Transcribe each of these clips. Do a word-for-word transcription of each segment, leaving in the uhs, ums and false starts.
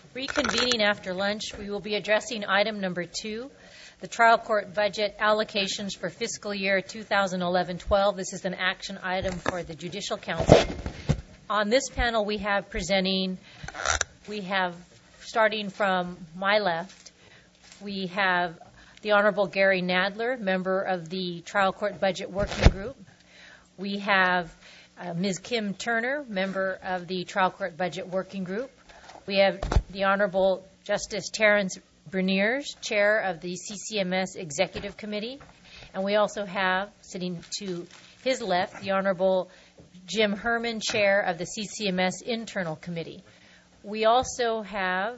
Reconvening after lunch, we will be addressing item number two, the trial court budget allocations for fiscal year two thousand eleven twelve. This is an action item for the Judicial Council. On this panel, we have presenting, we have, starting from my left, we have the Honorable Gary Nadler, member of the Trial Court Budget Working Group. We have uh, Miz Kim Turner, member of the Trial Court Budget Working Group. We have the Honorable Justice Terrence Berniers, Chair of the C C M S Executive Committee. And we also have, sitting to his left, the Honorable Jim Herman, Chair of the C C M S Internal Committee. We also have,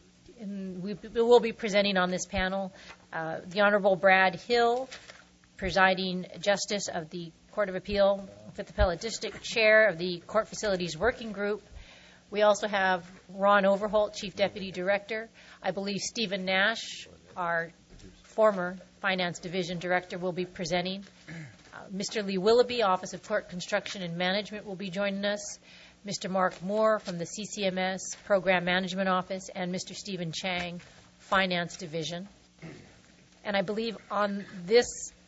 and we will be presenting on this panel, uh, the Honorable Brad Hill, presiding Justice of the Court of Appeal, Fifth Appellate District, Chair of the Court Facilities Working Group. We also have Ron Overholt, Chief Deputy Director. I believe Stephen Nash, our former Finance Division Director, will be presenting. Uh, Mister Lee Willoughby, Office of Court Construction and Management, will be joining us. Mister Mark Moore from the C C M S Program Management Office, and Mister Stephen Chang, Finance Division. And I believe on this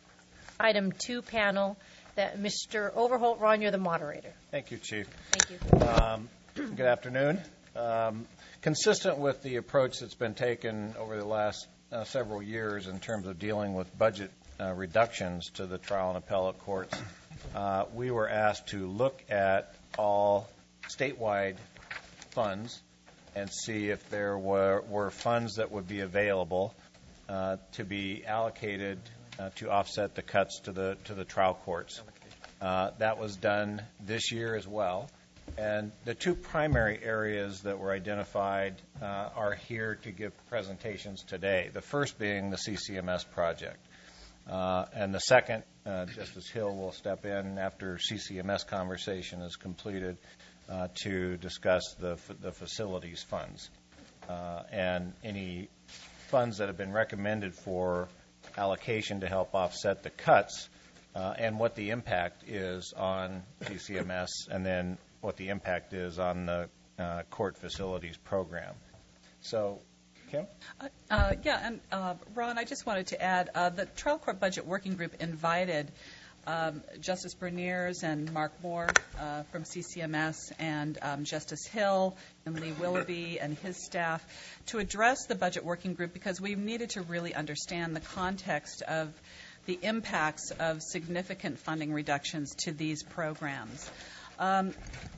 item two panel that Mister Overholt, Ron, you're the moderator. Thank you, Chief. Thank you. Um, Good afternoon. Um, consistent with the approach that's been taken over the last uh, several years in terms of dealing with budget uh, reductions to the trial and appellate courts, uh, we were asked to look at all statewide funds and see if there were, were funds that would be available uh, to be allocated uh, to offset the cuts to the to the trial courts. Uh, that was done this year as well. And the two primary areas that were identified uh, are here to give presentations today. The first being the C C M S project. Uh, and the second, uh, Justice Hill will step in after C C M S conversation is completed uh, to discuss the, the facilities funds uh, and any funds that have been recommended for allocation to help offset the cuts uh, and what the impact is on C C M S, and then what the impact is on the uh, court facilities program. So, Kim? Uh, uh, yeah, and uh, Ron, I just wanted to add, uh, the Trial Court Budget Working Group invited um, Justice Berniers and Mark Moore uh, from C C M S and um, Justice Hill and Lee Willoughby and his staff to address the Budget Working Group because we needed to really understand the context of the impacts of significant funding reductions to these programs. Um,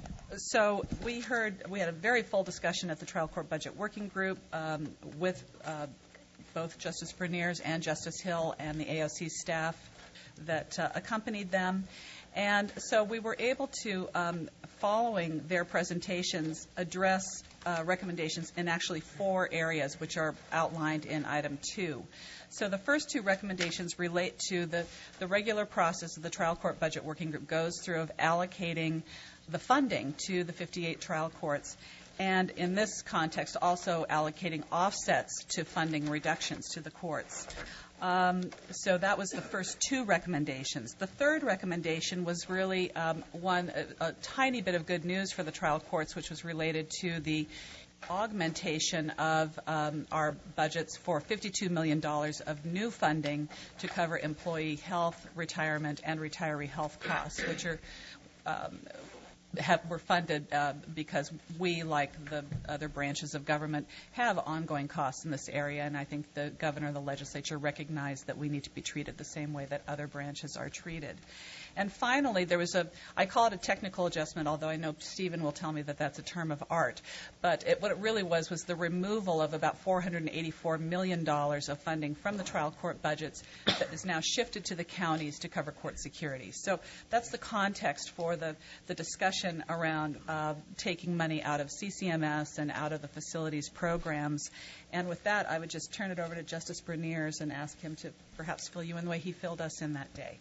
so we heard, we had a very full discussion at the Trial Court Budget Working Group um, with uh, both Justice Berniers and Justice Hill and the A O C staff that uh, accompanied them. And so we were able to, um, following their presentations, address uh, recommendations in actually four areas, which are outlined in item two. So the first two recommendations relate to the, the regular process of the Trial Court Budget Working Group goes through of allocating the funding to the fifty-eight trial courts, and in this context also allocating offsets to funding reductions to the courts. Um, so that was the first two recommendations. The third recommendation was really um, one, a, a tiny bit of good news for the trial courts, which was related to the augmentation of um, our budgets for fifty-two million dollars of new funding to cover employee health, retirement, and retiree health costs, which are um, have, were funded uh, because we, like the other branches of government, have ongoing costs in this area, and I think the governor and the legislature recognize that we need to be treated the same way that other branches are treated. And finally, there was a, I call it a technical adjustment, although I know Stephen will tell me that that's a term of art. But it, what it really was was the removal of about four hundred eighty-four million dollars of funding from the trial court budgets that is now shifted to the counties to cover court security. So that's the context for the, the discussion around uh, taking money out of C C M S and out of the facilities programs. And with that, I would just turn it over to Justice Berniers and ask him to perhaps fill you in the way he filled us in that day.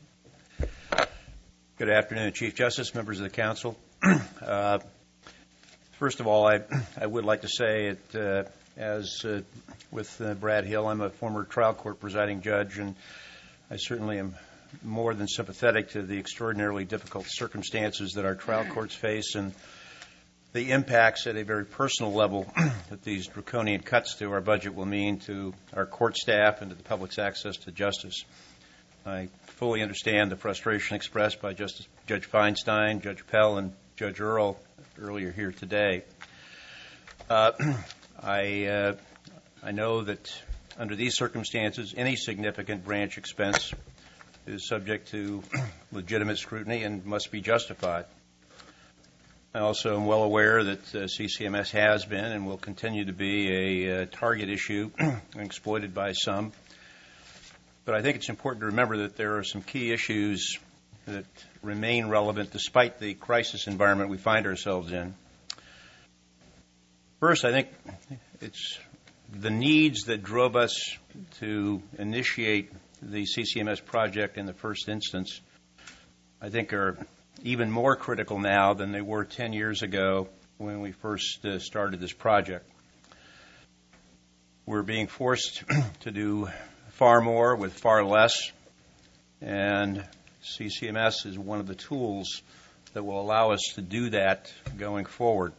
Good afternoon, Chief Justice, members of the council. uh, first of all, I, I would like to say, it, uh, as uh, with uh, Brad Hill, I'm a former trial court presiding judge, and I certainly am more than sympathetic to the extraordinarily difficult circumstances that our trial courts face. And the impacts at a very personal level that these draconian cuts to our budget will mean to our court staff and to the public's access to justice. I fully understand the frustration expressed by Justice Judge Feinstein, Judge Pell, and Judge Earle earlier here today. Uh, I, uh, I know that under these circumstances, any significant branch expense is subject to legitimate scrutiny and must be justified. I also am well aware that uh, C C M S has been and will continue to be a uh, target issue exploited by some. But I think it's important to remember that there are some key issues that remain relevant despite the crisis environment we find ourselves in. First, I think it's the needs that drove us to initiate the C C M S project in the first instance, I think are even more critical now than they were ten years ago when we first uh, started this project. We're being forced to do far more with far less, and C C M S is one of the tools that will allow us to do that going forward.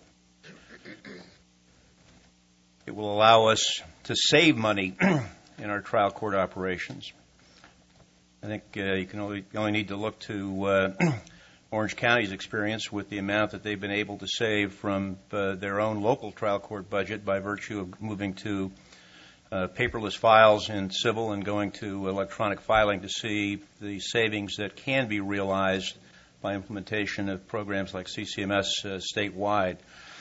It will allow us to save money in our trial court operations. I think uh, you can only, you only need to look to uh, Orange County's experience with the amount that they've been able to save from uh, their own local trial court budget by virtue of moving to uh, paperless files in civil and going to electronic filing to see the savings that can be realized by implementation of programs like C C M S uh, statewide.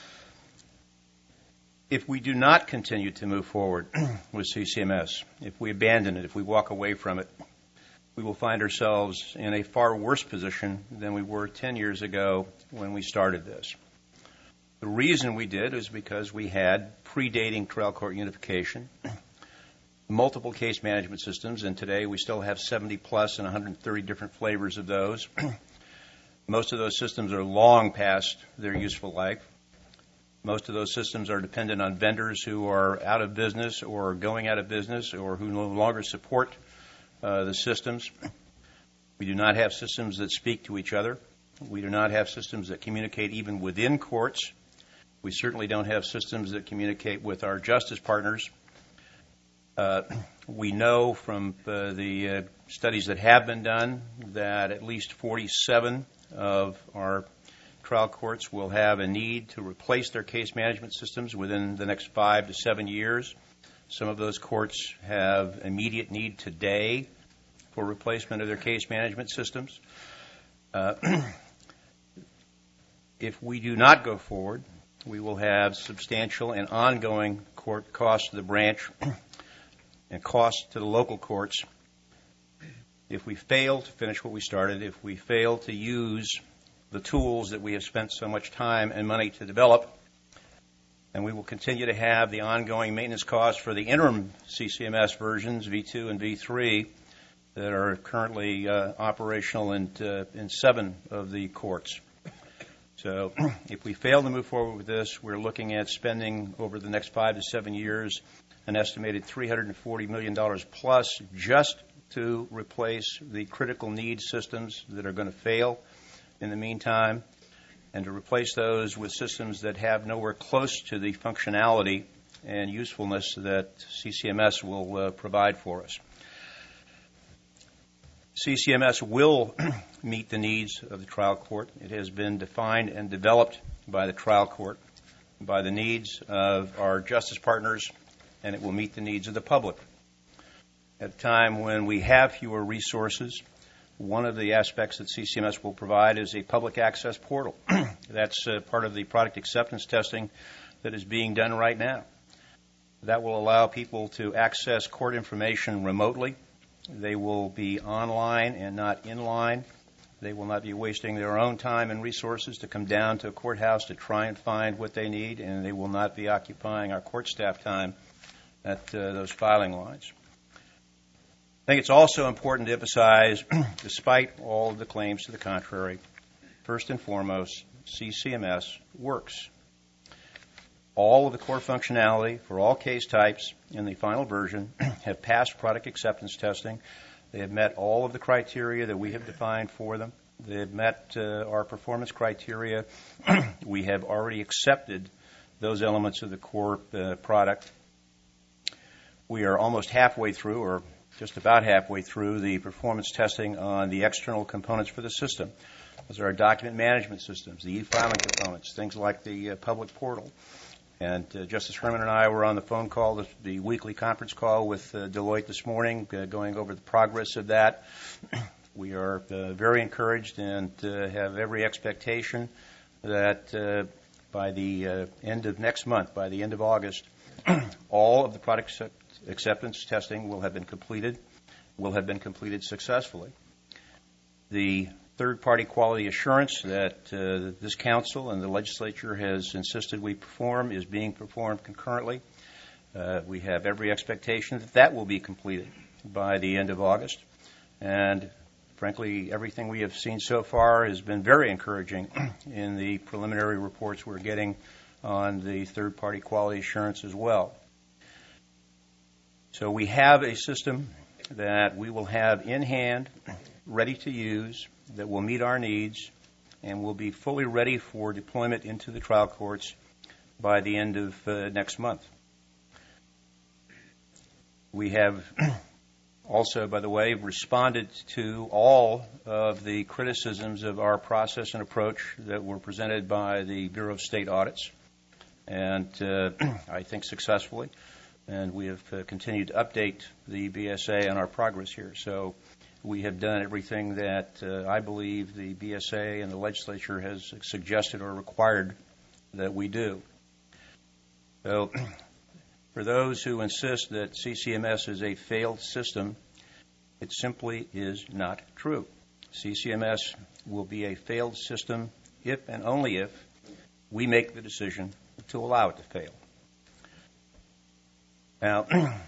If we do not continue to move forward with C C M S, if we abandon it, if we walk away from it, we will find ourselves in a far worse position than we were ten years ago when we started this. The reason we did is because we had predating trial court unification, multiple case management systems, and today we still have seventy plus and one hundred thirty different flavors of those. Most of those systems are long past their useful life. Most of those systems are dependent on vendors who are out of business or going out of business or who no longer support Uh, the systems. We do not have systems that speak to each other. We do not have systems that communicate even within courts. We certainly don't have systems that communicate with our justice partners. Uh, we know from uh, the uh, studies that have been done that at least forty-seven of our trial courts will have a need to replace their case management systems within the next five to seven years. Some of those courts have immediate need today for replacement of their case management systems. Uh, if we do not go forward, we will have substantial and ongoing court costs to the branch and costs to the local courts. If we fail to finish what we started, if we fail to use the tools that we have spent so much time and money to develop, and we will continue to have the ongoing maintenance costs for the interim C C M S versions, V two and V three, that are currently uh, operational in, uh, in seven of the courts. So if we fail to move forward with this, we're looking at spending over the next five to seven years an estimated three hundred forty million dollars plus just to replace the critical needs systems that are going to fail in the meantime, and to replace those with systems that have nowhere close to the functionality and usefulness that C C M S will uh, provide for us. C C M S will meet the needs of the trial court. It has been defined and developed by the trial court, by the needs of our justice partners, and it will meet the needs of the public. At a time when we have fewer resources, one of the aspects that C C M S will provide is a public access portal. That's uh, part of the product acceptance testing that is being done right now. That will allow people to access court information remotely. They will be online and not in line. They will not be wasting their own time and resources to come down to a courthouse to try and find what they need, and they will not be occupying our court staff time at uh, those filing lines. I think it's also important to emphasize, despite all of the claims to the contrary, first and foremost, C C M S works. All of the core functionality for all case types in the final version have passed product acceptance testing. They have met all of the criteria that we have defined for them. They've met uh, our performance criteria. We have already accepted those elements of the core uh, product. We are almost halfway through, or just about halfway through, the performance testing on the external components for the system. Those are our document management systems, the e-filing components, things like the uh, public portal. And uh, Justice Herman and I were on the phone call, the, the weekly conference call with uh, Deloitte this morning, uh, going over the progress of that. We are uh, very encouraged and uh, have every expectation that uh, by the uh, end of next month, by the end of August, all of the product acceptance testing will have been completed, will have been completed successfully. The third-party quality assurance that uh, this council and the legislature has insisted we perform is being performed concurrently. Uh, we have every expectation that that will be completed by the end of August. And frankly, everything we have seen so far has been very encouraging in the preliminary reports we're getting on the third-party quality assurance as well. So we have a system that we will have in hand, ready to use, that will meet our needs, and will be fully ready for deployment into the trial courts by the end of uh, next month. We have also, by the way, responded to all of the criticisms of our process and approach that were presented by the Bureau of State Audits, and uh, I think successfully. And we have uh, continued to update the B S A on our progress here. So we have done everything that uh, I believe the B S A and the legislature has suggested or required that we do. So for those who insist that C C M S is a failed system, it simply is not true. C C M S will be a failed system if and only if we make the decision to allow it to fail. Now,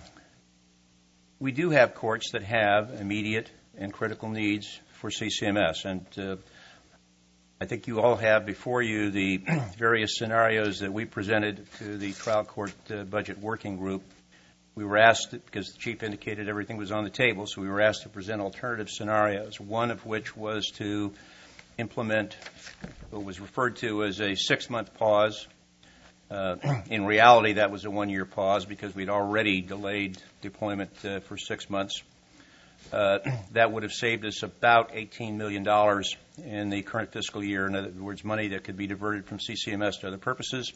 we do have courts that have immediate and critical needs for C C M S, and uh, I think you all have before you the various scenarios that we presented to the trial court uh, budget working group. We were asked, because the chief indicated everything was on the table, so we were asked to present alternative scenarios, one of which was to implement what was referred to as a six-month pause. Uh, in reality, that was a one-year pause because we'd already delayed deployment uh, for six months. Uh, that would have saved us about eighteen million dollars in the current fiscal year. In other words, money that could be diverted from C C M S to other purposes.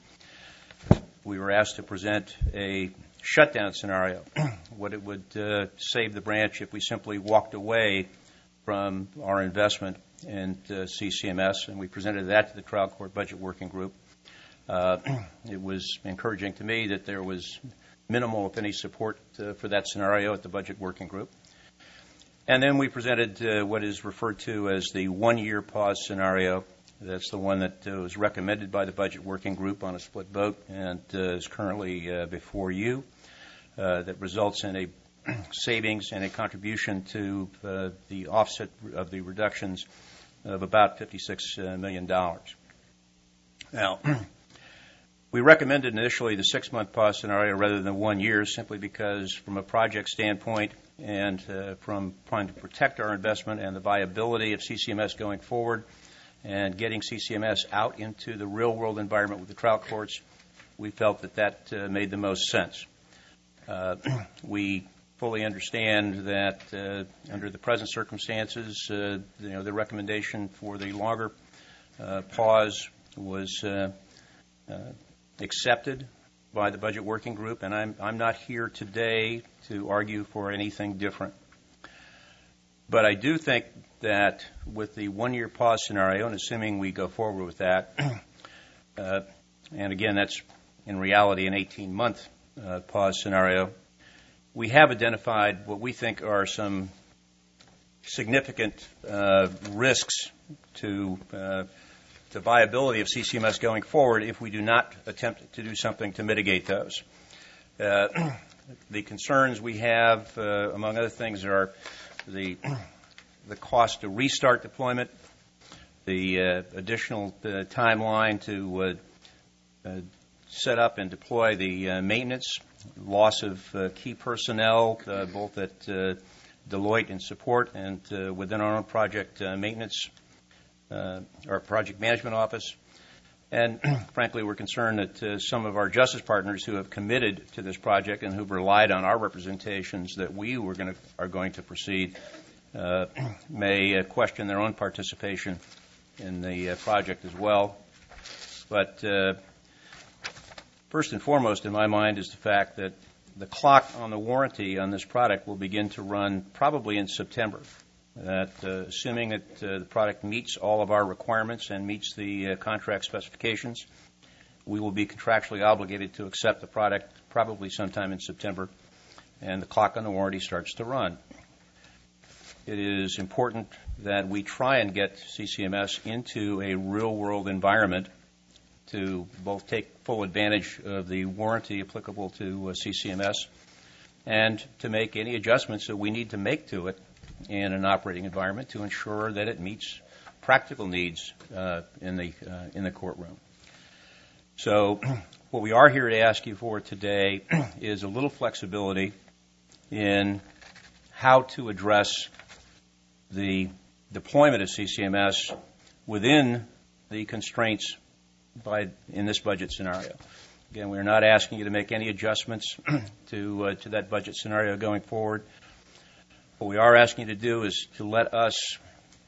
We were asked to present a shutdown scenario, what it would uh, save the branch if we simply walked away from our investment in uh, C C M S, and we presented that to the trial court budget working group. Uh, it was encouraging to me that there was minimal, if any, support uh, for that scenario at the budget working group. And then we presented uh, what is referred to as the one-year pause scenario. That's the one that uh, was recommended by the budget working group on a split vote and uh, is currently uh, before you. Uh, that results in a savings and a contribution to uh, the offset of the reductions of about fifty-six million dollars. Now, we recommended initially the six-month pause scenario rather than one year simply because from a project standpoint and uh, from trying to protect our investment and the viability of C C M S going forward and getting C C M S out into the real-world environment with the trial courts, we felt that that uh, made the most sense. Uh, we fully understand that uh, under the present circumstances, uh, you know, the recommendation for the longer uh, pause was uh, uh, accepted by the budget working group, and I'm, I'm not here today to argue for anything different. But I do think that with the one-year pause scenario, and assuming we go forward with that, uh, and again, that's in reality an eighteen-month uh, pause scenario, we have identified what we think are some significant uh, risks to uh, the viability of C C M S going forward if we do not attempt to do something to mitigate those. Uh, the concerns we have, uh, among other things, are the the cost to restart deployment, the uh, additional uh, timeline to uh, uh, set up and deploy the uh, maintenance, loss of uh, key personnel, uh, both at uh, Deloitte in support and uh, within our own project uh, maintenance, uh, our project management office. And frankly, we're concerned that uh, some of our justice partners who have committed to this project and who've relied on our representations that we were going to, are going to proceed uh, may uh, question their own participation in the uh, project as well. But uh, first and foremost in my mind is the fact that the clock on the warranty on this product will begin to run probably in September. That uh, assuming that uh, the product meets all of our requirements and meets the uh, contract specifications, we will be contractually obligated to accept the product probably sometime in September, and the clock on the warranty starts to run. It is important that we try and get C C M S into a real-world environment to both take full advantage of the warranty applicable to uh, C C M S and to make any adjustments that we need to make to it in an operating environment to ensure that it meets practical needs uh, in the uh, in the courtroom. So what we are here to ask you for today is a little flexibility in how to address the deployment of C C M S within the constraints by in this budget scenario. Again, we're not asking you to make any adjustments to uh, to that budget scenario going forward. What we are asking you to do is to let us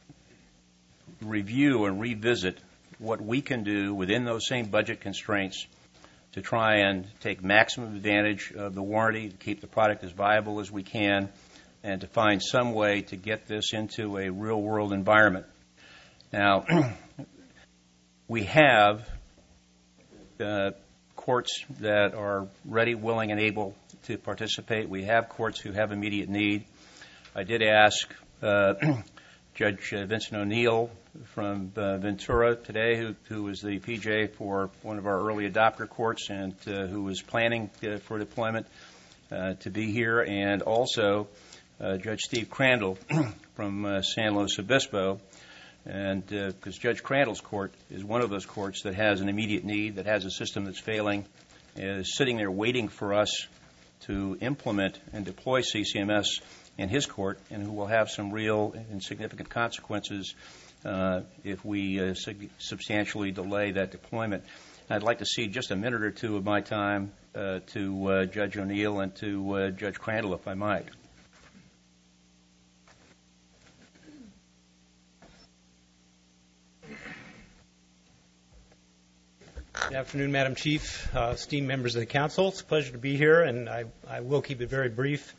review and revisit what we can do within those same budget constraints to try and take maximum advantage of the warranty, to keep the product as viable as we can, and to find some way to get this into a real-world environment. Now, we have uh, courts that are ready, willing, and able to participate. We have courts who have immediate need. I did ask uh, Judge Vincent O'Neill from uh, Ventura today, who, who is the P J for one of our early adopter courts and uh, who is planning uh, for deployment, uh, to be here, and also uh, Judge Steve Crandall from uh, San Luis Obispo, and because uh, Judge Crandall's court is one of those courts that has an immediate need, that has a system that's failing, is sitting there waiting for us to implement and deploy C C M S in his court, and who will have some real and significant consequences uh, if we uh, sig- substantially delay that deployment. I'd like to see just a minute or two of my time uh, to uh, Judge O'Neill and to uh, Judge Crandall, if I might. Good afternoon, Madam Chief, uh, esteemed members of the council. It's a pleasure to be here, and I, I will keep it very brief.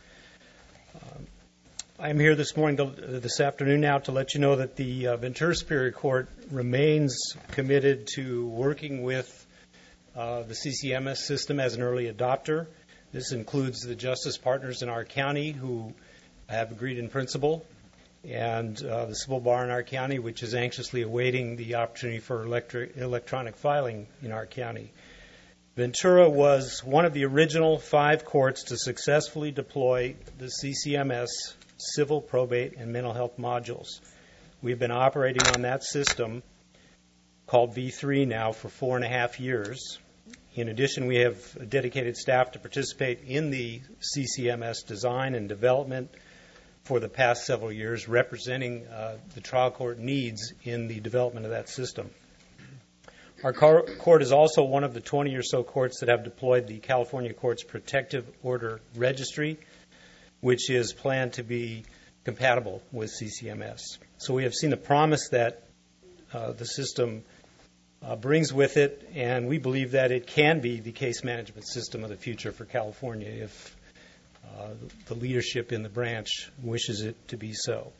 Um, I am here this morning, to, uh, this afternoon now, to let you know that the uh, Ventura Superior Court remains committed to working with uh, the C C M S system as an early adopter. This includes the justice partners in our county who have agreed in principle, and uh, the civil bar in our county, which is anxiously awaiting the opportunity for electric, electronic filing in our county. Ventura was one of the original five courts to successfully deploy the C C M S civil, probate, and mental health modules. We've been operating on that system, called V three now, for four and a half years. In addition, we have a dedicated staff to participate in the C C M S design and development for the past several years, representing uh, the trial court needs in the development of that system. Our court is also one of the twenty or so courts that have deployed the California Courts Protective Order Registry, which is planned to be compatible with C C M S. So we have seen the promise that uh, the system uh, brings with it, and we believe that it can be the case management system of the future for California if uh, the leadership in the branch wishes it to be so.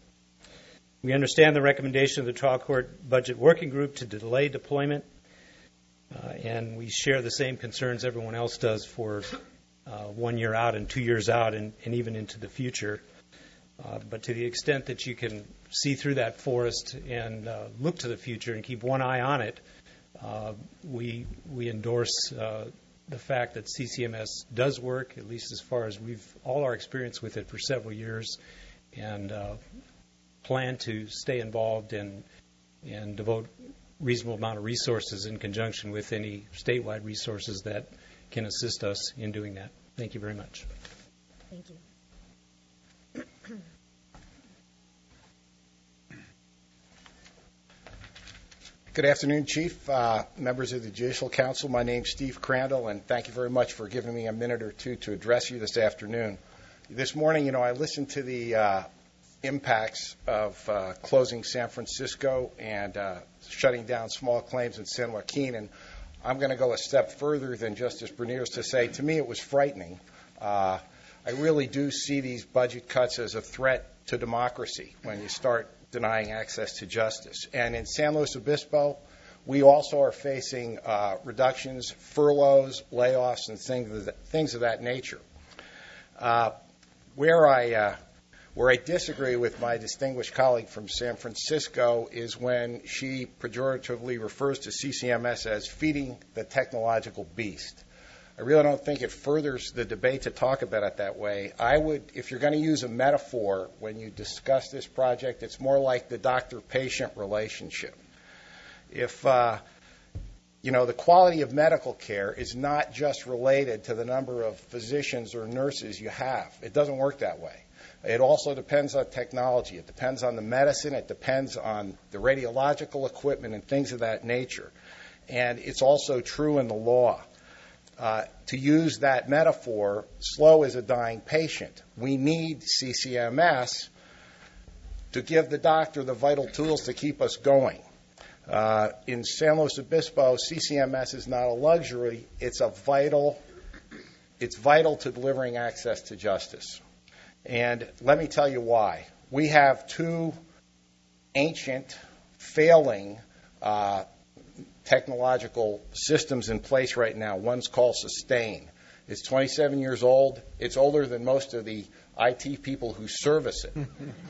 We understand the recommendation of the trial court budget working group to delay deployment. Uh, and we share the same concerns everyone else does for uh, one year out and two years out and, and even into the future. Uh, but to the extent that you can see through that forest and uh, look to the future and keep one eye on it, uh, we we endorse uh, the fact that C C M S does work, at least as far as we've all our experience with it for several years, and uh, plan to stay involved and and devote reasonable amount of resources in conjunction with any statewide resources that can assist us in doing that. Thank you very much. Thank you. Good afternoon, Chief, uh, members of the Judicial Council. My name's Steve Crandall, and thank you very much for giving me a minute or two to address you this afternoon. This morning, you know, I listened to the uh, impacts of uh, closing San Francisco and uh, shutting down small claims in San Joaquin, and I'm going to go a step further than Justice Berniers to say, to me, it was frightening. Uh, I really do see these budget cuts as a threat to democracy when you start denying access to justice. And in San Luis Obispo, we also are facing uh, reductions, furloughs, layoffs, and things of, the, things of that nature. Uh, where I uh, where I disagree with my distinguished colleague from San Francisco is when she pejoratively refers to C C M S as feeding the technological beast. I really don't think it furthers the debate to talk about it that way. I would, if you're going to use a metaphor when you discuss this project, it's more like the doctor-patient relationship. If, uh, you know, the quality of medical care is not just related to the number of physicians or nurses you have. It doesn't work that way. It also depends on technology. It depends on the medicine. It depends on the radiological equipment and things of that nature. And it's also true in the law. Uh, to use that metaphor, slow is a dying patient. We need C C M S to give the doctor the vital tools to keep us going. Uh, in San Luis Obispo, C C M S is not a luxury. It's a vital, it's vital to delivering access to justice. And let me tell you why. We have two ancient, failing uh, technological systems in place right now. One's called Sustain. It's twenty-seven years old. It's older than most of the I T people who service it.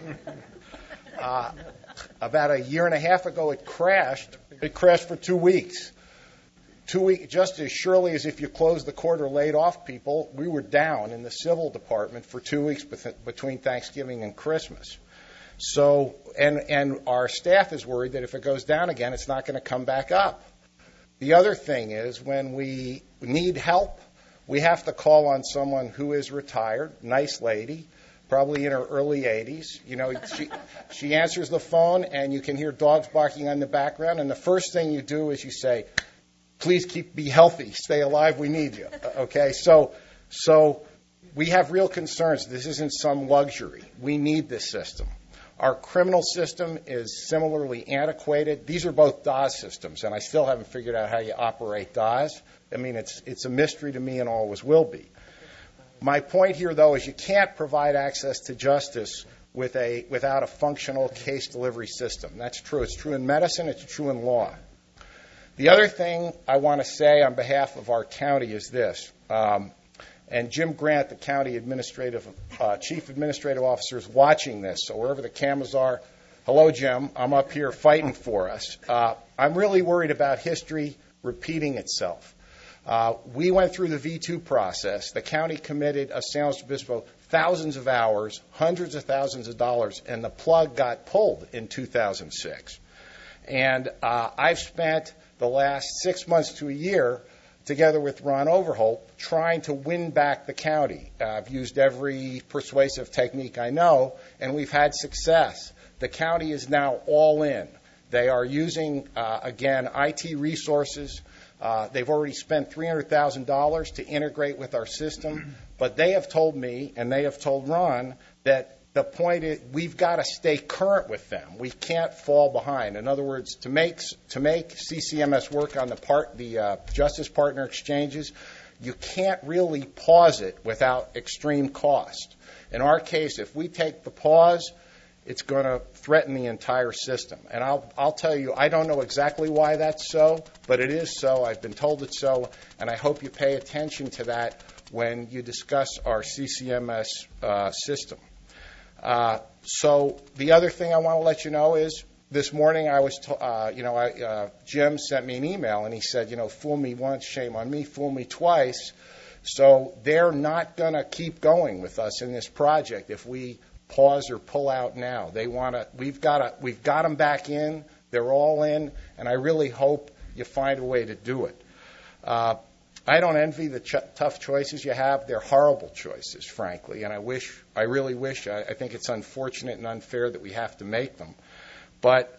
uh, about a year and a half ago, it crashed. It crashed for two weeks. Two weeks, just as surely as if you closed the court or laid off people, we were down in the civil department for two weeks between Thanksgiving and Christmas. So, and, and our staff is worried that if it goes down again, it's not going to come back up. The other thing is when we need help, we have to call on someone who is retired, nice lady, probably in her early eighties. You know, she, she answers the phone and you can hear dogs barking on the background, and the first thing you do is you say, please keep, be healthy, stay alive, we need you. Okay, so, so we have real concerns. This isn't some luxury. We need this system. Our criminal system is similarly antiquated. These are both D O S systems, and I still haven't figured out how you operate D O S. I mean, it's it's a mystery to me and always will be. My point here, though, is you can't provide access to justice with a without a functional case delivery system. That's true. It's true in medicine. It's true in law. The other thing I want to say on behalf of our county is this. Um, And Jim Grant, the county administrative uh, chief administrative officer, is watching this. So wherever the cameras are, hello, Jim. I'm up here fighting for us. Uh, I'm really worried about history repeating itself. Uh, we went through the V two process. The county committed a San Luis Obispo thousands of hours, hundreds of thousands of dollars, and the plug got pulled in two thousand six. And uh, I've spent the last six months to a year together with Ron Overholt, trying to win back the county. Uh, I've used every persuasive technique I know, and we've had success. The county is now all in. They are using, uh, again, I T resources. Uh, they've already spent three hundred thousand dollars to integrate with our system, but they have told me, and they have told Ron, that the point is we've got to stay current with them. We can't fall behind. In other words, to make to make C C M S work on the part the uh, Justice Partner exchanges, you can't really pause it without extreme cost. In our case, if we take the pause, it's going to threaten the entire system. And I'll I'll tell you, I don't know exactly why that's so, but it is so. I've been told it's so, and I hope you pay attention to that when you discuss our C C M S uh, system. Uh, so the other thing I want to let you know is this morning I was, t- uh, you know, I, uh, Jim sent me an email and he said, you know, fool me once, shame on me, fool me twice. So they're not going to keep going with us in this project if we pause or pull out now. They want to. We've got to. We've got them back in. They're all in, and I really hope you find a way to do it. Uh, I don't envy the ch- tough choices you have. They're horrible choices, frankly, and I wish, I really wish, I, I think it's unfortunate and unfair that we have to make them. But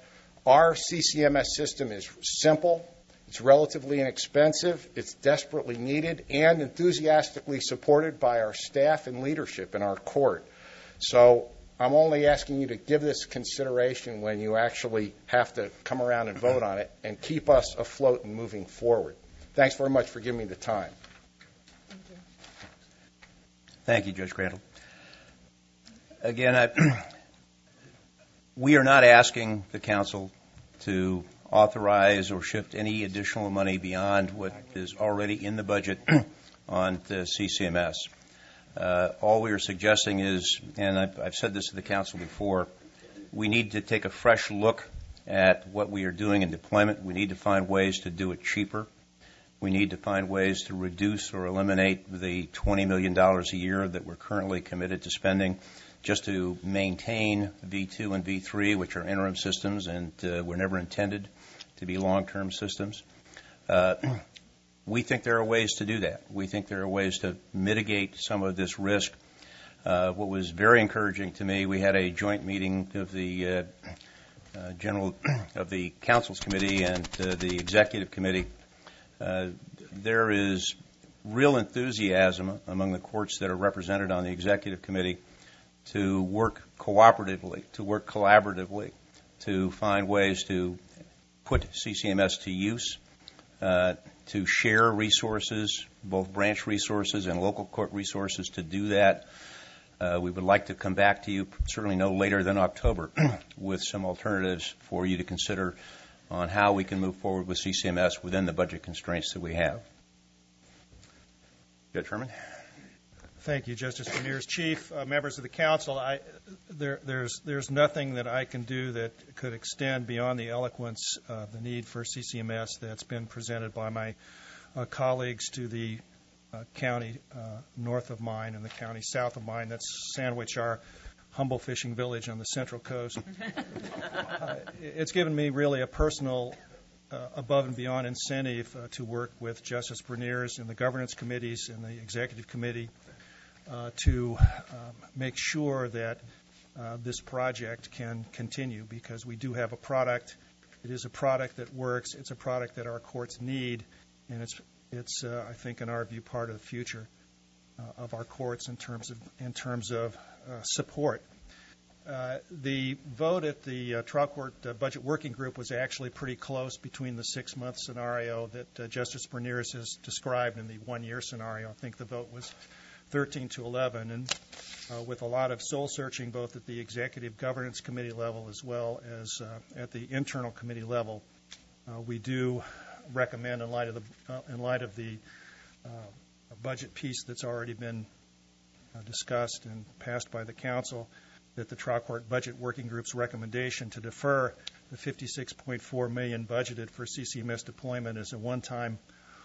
Our C C M S system is simple, it's relatively inexpensive, it's desperately needed, and enthusiastically supported by our staff and leadership in our court. So I'm only asking you to give this consideration when you actually have to come around and vote on it and keep us afloat and moving forward. Thanks very much for giving me the time. Thank you. Thank you, Judge Crandall. Again, I, we are not asking the council to authorize or shift any additional money beyond what is already in the budget on the C C M S. Uh, all we are suggesting is, and I've, I've said this to the council before, we need to take a fresh look at what we are doing in deployment. We need to find ways to do it cheaper. We need to find ways to reduce or eliminate the twenty million dollars a year that we're currently committed to spending just to maintain V two and V three, which are interim systems and uh, were never intended to be long-term systems. Uh, we think there are ways to do that. We think there are ways to mitigate some of this risk. Uh, what was very encouraging to me, we had a joint meeting of the uh, uh, general of the council's committee and uh, the executive committee. Uh, there is real enthusiasm among the courts that are represented on the executive committee to work cooperatively, to work collaboratively, to find ways to put C C M S to use, uh, to share resources, both branch resources and local court resources to do that. Uh, we would like to come back to you, certainly no later than October, with some alternatives for you to consider on how we can move forward with C C M S within the budget constraints that we have. Judge Herman? Thank you, Justice Beniers. Chief, uh, members of the council, I, there, there's, there's nothing that I can do that could extend beyond the eloquence of the need for C C M S that's been presented by my uh, colleagues to the uh, county uh, north of mine and the county south of mine that sandwich our humble fishing village on the Central Coast. uh, it's given me really a personal uh, above and beyond incentive uh, to work with Justice Beniers in the governance committees and the executive committee Uh, to um, make sure that uh, this project can continue, because we do have a product. It is a product that works. It's a product that our courts need, and it's, it's uh, I think, in our view, part of the future uh, of our courts in terms of in terms of uh, support. Uh, the vote at the uh, trial court uh, budget working group was actually pretty close between the six-month scenario that uh, Justice Beniers has described and the one-year scenario. I think the vote was thirteen to eleven, and uh, with a lot of soul searching both at the executive governance committee level as well as uh, at the internal committee level, uh, we do recommend, in light of the uh, in light of the uh, budget piece that's already been uh, discussed and passed by the council, that the trial court budget working group's recommendation to defer the fifty-six point four million dollars budgeted for C C M S deployment as a one-time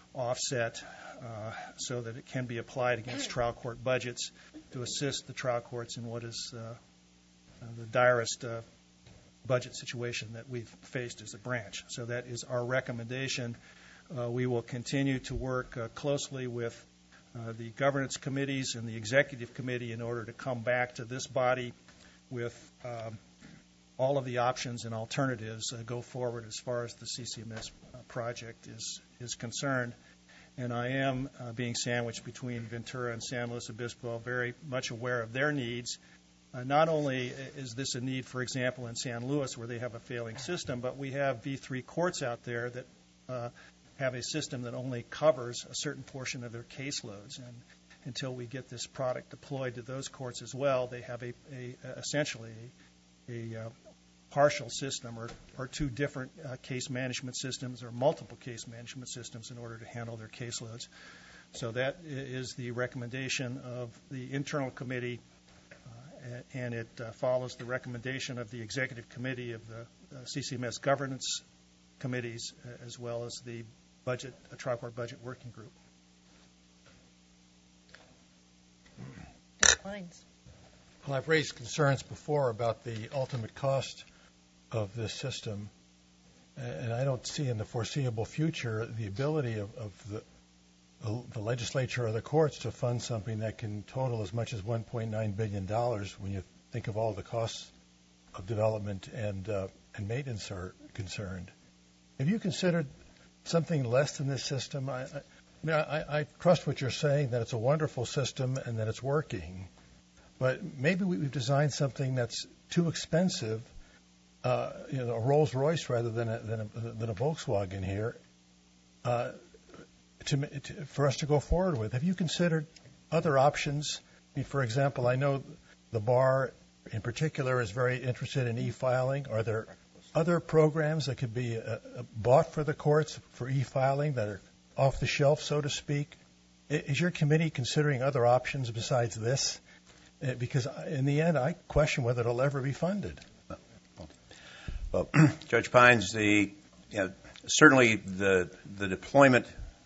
offset uh, so that it can be applied against trial court budgets to assist the trial courts in what is uh, uh, the direst uh, budget situation that we've faced as a branch. So that is our recommendation. Uh, we will continue to work uh, closely with uh, the governance committees and the executive committee in order to come back to this body with um, all of the options and alternatives uh, go forward as far as the C C M S uh, project is is concerned. And I am uh, being sandwiched between Ventura and San Luis Obispo, very much aware of their needs. Uh, not only is this a need, for example, in San Luis where they have a failing system, but we have V three courts out there that uh, have a system that only covers a certain portion of their caseloads. And until we get this product deployed to those courts as well, they have a, a essentially a, a uh, partial system or, or two different uh, case management systems or multiple case management systems in order to handle their caseloads. So that is the recommendation of the internal committee, uh, and it uh, follows the recommendation of the executive committee of the uh, C C M S governance committees uh, as well as the budget, uh, trial court budget working group. Lines. Well, I've raised concerns before about the ultimate cost of this system, and I don't see in the foreseeable future the ability of, of the, the legislature or the courts to fund something that can total as much as one point nine billion dollars when you think of all the costs of development and, uh, and maintenance are concerned. Have you considered something less than this system? I, I, I mean, I, I trust what you're saying, that it's a wonderful system and that it's working. But maybe we, we've designed something that's too expensive, uh, you know, a Rolls-Royce rather than a, than a, than a Volkswagen here, uh, to, to, for us to go forward with. Have you considered other options? I mean, for example, I know the bar in particular is very interested in e-filing. Are there other programs that could be uh, bought for the courts for e-filing that are off the shelf, so to speak? Is your committee considering other options besides this? Uh, because in the end, I question whether it'll ever be funded. Well, Judge Pines, the you know, certainly the the deployment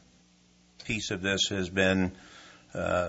piece of this has been uh,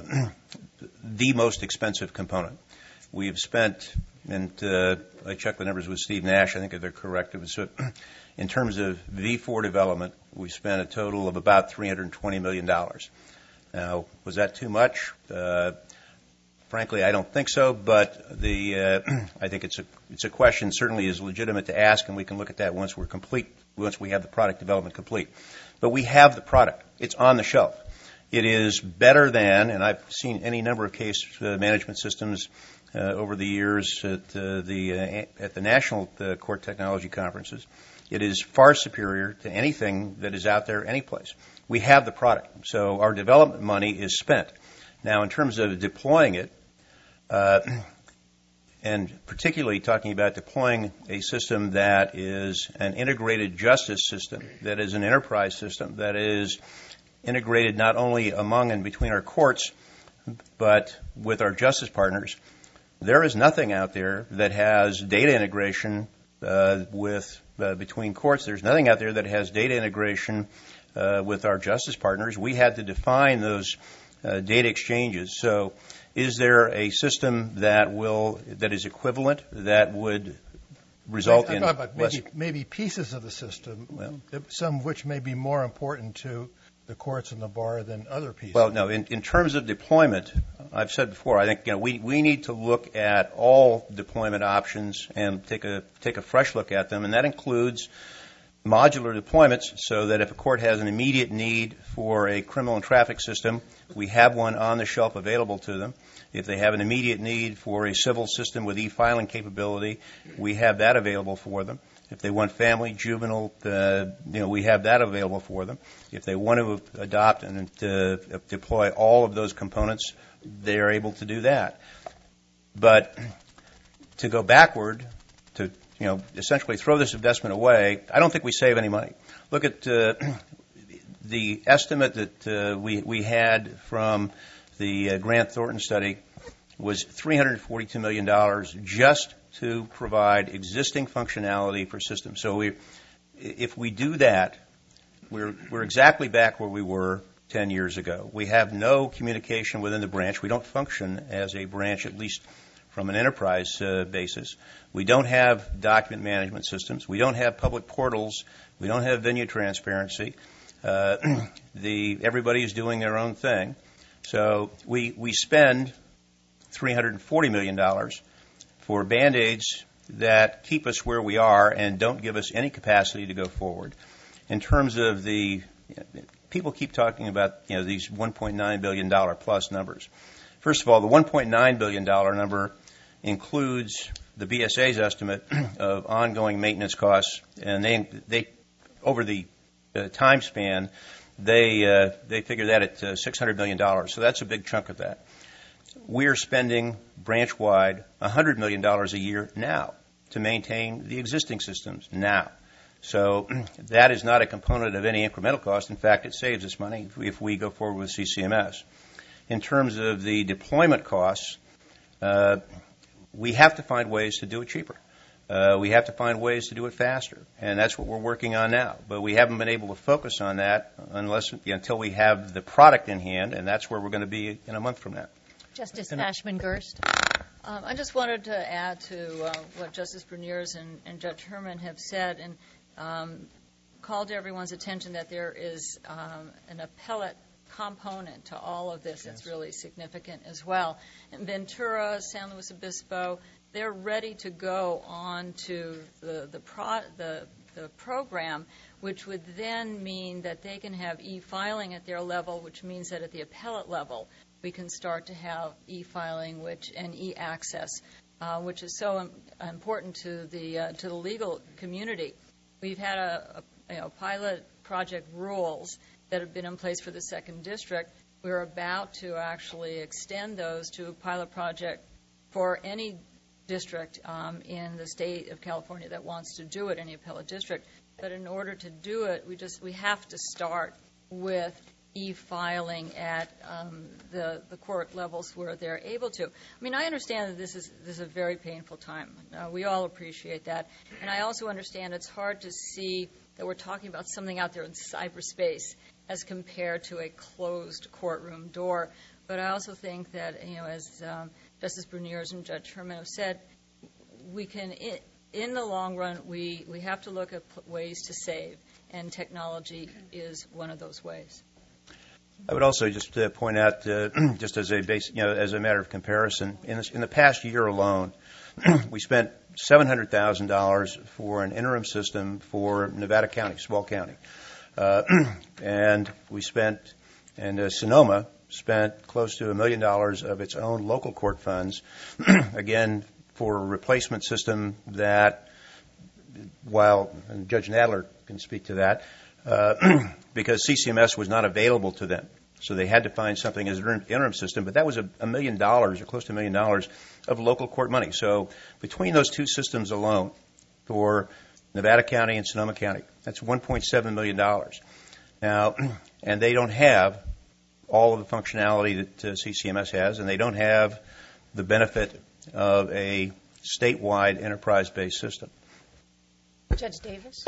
the most expensive component. We've spent, and uh, I checked the numbers with Steve Nash, I think they're correct. It was, uh, in terms of V four development, we spent a total of about three hundred twenty million dollars. Now, was that too much? Uh, frankly, I don't think so, but the uh, I think it's a it's a question certainly is legitimate to ask, and we can look at that once we're complete, once we have the product development complete. But we have the product. It's on the shelf. It is better than, and I've seen any number of case uh, management systems Uh, over the years at uh, the uh, at the national uh, court technology conferences. It is far superior to anything that is out there anyplace. We have the product, so our development money is spent. Now, in terms of deploying it, uh, and particularly talking about deploying a system that is an integrated justice system, that is an enterprise system, that is integrated not only among and between our courts, but with our justice partners. There is nothing out there that has data integration uh, with uh, between courts. There's nothing out there that has data integration uh, with our justice partners. We had to define those uh, data exchanges. So, is there a system that will that is equivalent that would result I, I in about less? Maybe, maybe pieces of the system, Well, some of which may be more important to the courts and the bar than other pieces. Well, no. In, in terms of deployment, I've said before, I think you know we we need to look at all deployment options and take a take a fresh look at them, and that includes modular deployments, so that if a court has an immediate need for a criminal and traffic system, we have one on the shelf available to them. If they have an immediate need for a civil system with e-filing capability, we have that available for them. If they want family, juvenile, uh, you know, we have that available for them. If they want to adopt and uh, deploy all of those components, they are able to do that. But to go backward, to you know, essentially throw this investment away, I don't think we save any money. Look at uh, the estimate that uh, we we had from the uh, Grant Thornton study was three hundred forty-two million dollars just to provide existing functionality for systems. So we, if we do that, we're we're exactly back where we were ten years ago. We have no communication within the branch. We don't function as a branch, at least from an enterprise uh, basis. We don't have document management systems. We don't have public portals. We don't have venue transparency. Uh, the everybody is doing their own thing. So we we spend three hundred forty million dollars for Band-Aids that keep us where we are and don't give us any capacity to go forward. In terms of the, people keep talking about, you know, these one point nine billion dollars plus numbers. First of all, the one point nine billion dollars number includes the B S A's estimate of ongoing maintenance costs, and they, they over the uh, time span, they uh, they figure that at uh, six hundred million dollars. So that's a big chunk of that. We're spending branch-wide one hundred million dollars a year now to maintain the existing systems now. So that is not a component of any incremental cost. In fact, it saves us money if we go forward with C C M S. In terms of the deployment costs, uh, we have to find ways to do it cheaper. Uh, we have to find ways to do it faster, and that's what we're working on now. But we haven't been able to focus on that unless you know, until we have the product in hand, and that's where we're going to be in a month from now. Justice Ashman-Gerst. Um, I just wanted to add to uh, what Justice Berniers and, and Judge Herman have said, and um, call to everyone's attention that there is um, an appellate component to all of this. Yes. That's really significant as well. And Ventura, San Luis Obispo, they're ready to go on to the the, pro, the the program, which would then mean that they can have e-filing at their level, which means that at the appellate level we can start to have e-filing which and e-access, uh, which is so um, important to the uh, to the legal community. We've had a, a you know, pilot project rules that have been in place for the second district. We're about to actually extend those to a pilot project for any district um, in the state of California that wants to do it, any appellate district. But in order to do it, we just we have to start with e-filing at um, the the court levels where they're able to. I mean, I understand that this is this is a very painful time. Uh, we all appreciate that, and I also understand it's hard to see that we're talking about something out there in cyberspace as compared to a closed courtroom door. But I also think that, you know, as um, Justice Berniers and Judge Herman have said, we can, in the long run, we, we have to look at ways to save, and technology is one of those ways. I would also just uh, point out, uh, just as a base, you know, as a matter of comparison, in, this, in the past year alone, we spent seven hundred thousand dollars for an interim system for Nevada County, Swell County. Uh, and we spent, and uh, Sonoma spent close to a million dollars of its own local court funds, again, for a replacement system that, while and Judge Nadler can speak to that, uh, because C C M S was not available to them. So they had to find something as an interim system, but that was a, a million dollars or close to a million dollars of local court money. So between those two systems alone, for Nevada County and Sonoma County, that's one point seven million dollars. Now, and they don't have all of the functionality that uh, C C M S has, and they don't have the benefit of a statewide enterprise-based system. Judge Davis?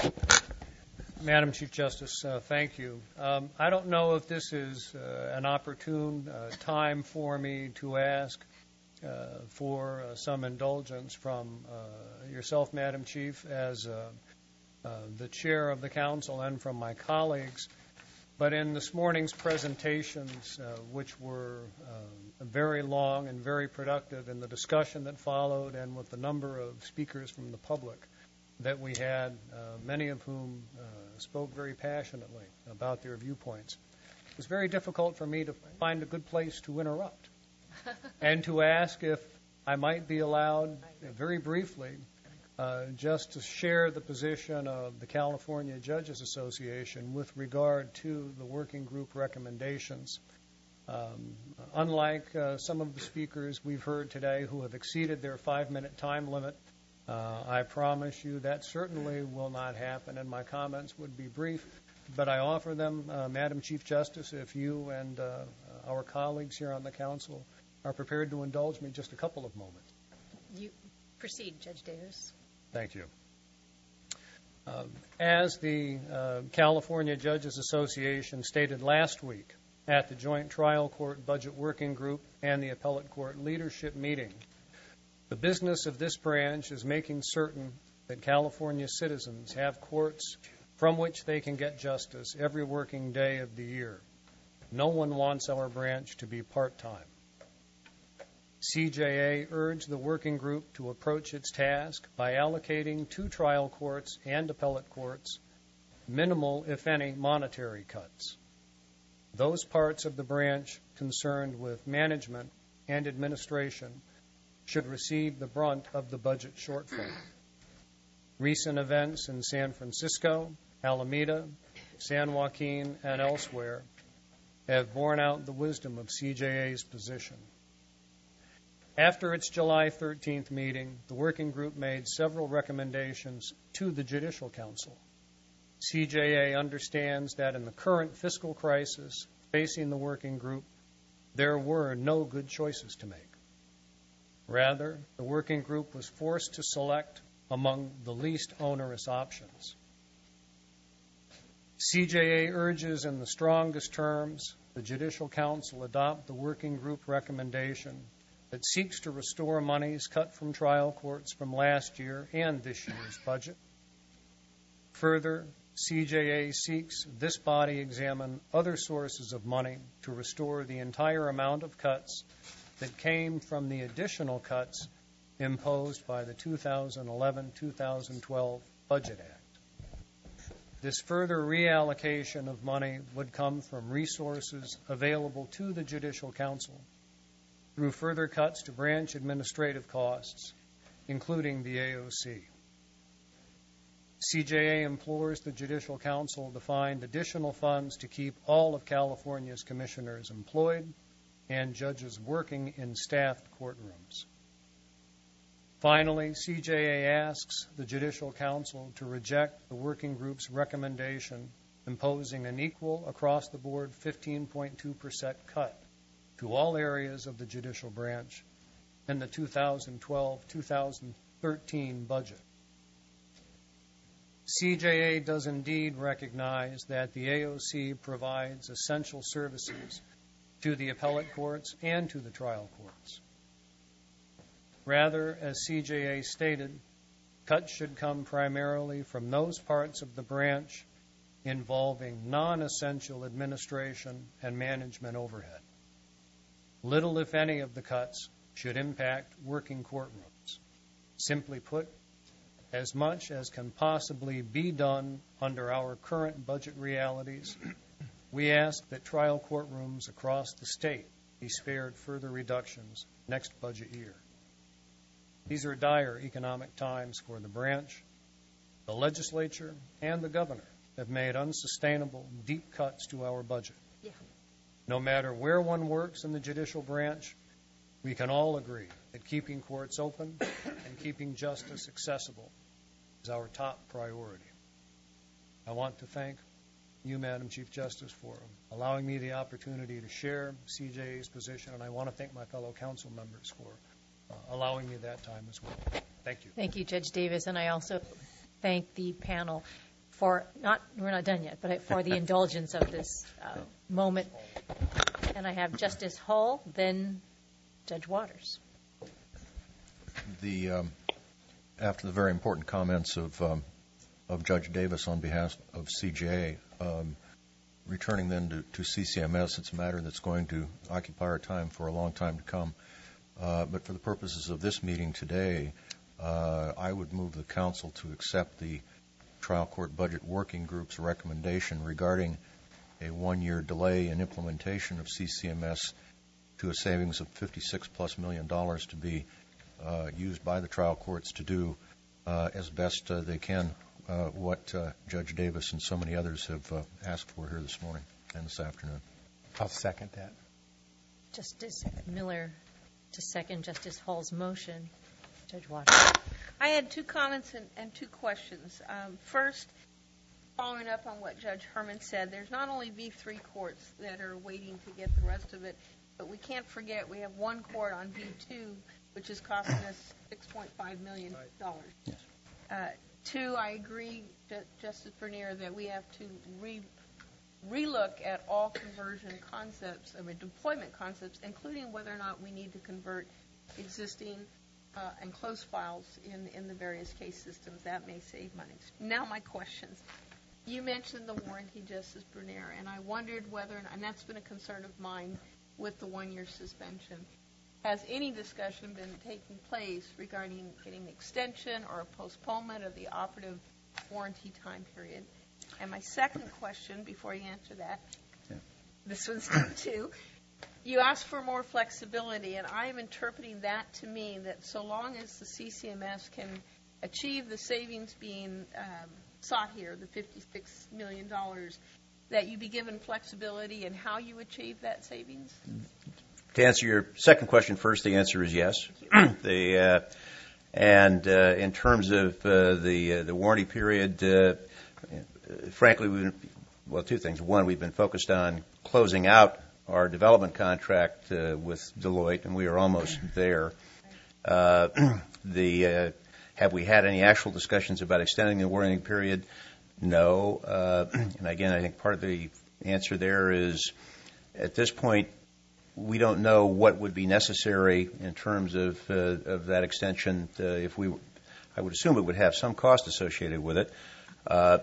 Madam Chief Justice, uh, thank you. Um, I don't know if this is uh, an opportune uh, time for me to ask uh, for uh, some indulgence from uh, yourself, Madam Chief, as uh, uh, the chair of the council, and from my colleagues. But in this morning's presentations, uh, which were uh, very long and very productive in the discussion that followed and with the number of speakers from the public that we had, uh, many of whom uh, spoke very passionately about their viewpoints, it was very difficult for me to find a good place to interrupt and to ask if I might be allowed, uh, very briefly, uh, just to share the position of the California Judges Association with regard to the working group recommendations. Um, unlike uh, some of the speakers we've heard today who have exceeded their five-minute time limit, uh, I promise you that certainly will not happen, and my comments would be brief. But I offer them, uh, Madam Chief Justice, if you and uh, our colleagues here on the council are prepared to indulge me just a couple of moments. You proceed, Judge Davis. Thank you. Um, as the uh, California Judges Association stated last week at the Joint Trial Court Budget Working Group and the Appellate Court Leadership Meeting, the business of this branch is making certain that California citizens have courts from which they can get justice every working day of the year. No one wants our branch to be part-time. C J A urged the working group to approach its task by allocating to trial courts and appellate courts minimal, if any, monetary cuts. Those parts of the branch concerned with management and administration should receive the brunt of the budget shortfall. Recent events in San Francisco, Alameda, San Joaquin, and elsewhere have borne out the wisdom of C J A's position. After its July thirteenth meeting, the working group made several recommendations to the Judicial Council. C J A understands that in the current fiscal crisis facing the working group, there were no good choices to make. Rather, the working group was forced to select among the least onerous options. C J A urges in the strongest terms the Judicial Council adopt the working group recommendation that seeks to restore monies cut from trial courts from last year and this year's budget. Further, C J A seeks this body examine other sources of money to restore the entire amount of cuts that came from the additional cuts imposed by the two thousand eleven two thousand twelve Budget Act. This further reallocation of money would come from resources available to the Judicial Council through further cuts to branch administrative costs, including the A O C. C J A implores the Judicial Council to find additional funds to keep all of California's commissioners employed and judges working in staffed courtrooms. Finally, C J A asks the Judicial Council to reject the working group's recommendation imposing an equal across-the-board fifteen point two percent cut to all areas of the judicial branch in the two thousand twelve two thousand thirteen budget. C J A does indeed recognize that the A O C provides essential services to the appellate courts and to the trial courts. Rather, as C J A stated, cuts should come primarily from those parts of the branch involving non-essential administration and management overhead. Little, if any, of the cuts should impact working courtrooms. Simply put, as much as can possibly be done under our current budget realities, we ask that trial courtrooms across the state be spared further reductions next budget year. These are dire economic times for the branch. The legislature and the governor have made unsustainable, deep cuts to our budget. Yeah. No matter where one works in the judicial branch, we can all agree that keeping courts open and keeping justice accessible is our top priority. I want to thank you, Madam Chief Justice, for allowing me the opportunity to share C J A's position, and I want to thank my fellow council members for uh, allowing me that time as well. Thank you. Thank you, Judge Davis, and I also thank the panel for not, we're not done yet, but for the indulgence of this uh, moment. And I have Justice Hull, then Judge Waters. The um, after the very important comments of um, of Judge Davis on behalf of C J A, um, returning then to, to C C M S, it's a matter that's going to occupy our time for a long time to come. Uh, but for the purposes of this meeting today, uh, I would move the council to accept the trial court budget working group's recommendation regarding a one-year delay in implementation of C C M S to a savings of fifty-six plus million dollars to be uh, used by the trial courts to do uh, as best uh, they can uh, what uh, Judge Davis and so many others have uh, asked for here this morning and this afternoon. I'll second that. Justice Miller to second Justice Hull's motion. Judge Waters. I had two comments and, and two questions. Um, first, following up on what Judge Herman said, there's not only V three courts that are waiting to get the rest of it, but we can't forget we have one court on V two, which is costing us six point five million dollars. Yes. Uh, two, I agree, Ju- Justice Bernier, that we have to re relook at all conversion concepts, I mean deployment concepts, including whether or not we need to convert existing uh, and close files in, in the various case systems. That may save money. Now my questions. You mentioned the warranty, Justice Bernier, and I wondered whether, and that's been a concern of mine with the one-year suspension, has any discussion been taking place regarding getting extension or a postponement of the operative warranty time period? And my second question, before you answer that, yeah. This one's done too. You asked for more flexibility, and I am interpreting that to mean that so long as the C C M S can achieve the savings being um, sought here, the fifty-six million dollars, that you be given flexibility in how you achieve that savings? To answer your second question first, the answer is yes. the, uh, and uh, in terms of uh, the uh, the warranty period, uh, frankly, we've been, well, two things. One, we've been focused on closing out our development contract uh, with Deloitte, and we are almost there. Uh, the uh, have we had any actual discussions about extending the warranty period? No. Uh, and again, I think part of the answer there is, at this point, we don't know what would be necessary in terms of uh, of that extension. Uh, if we, I would assume it would have some cost associated with it. Uh,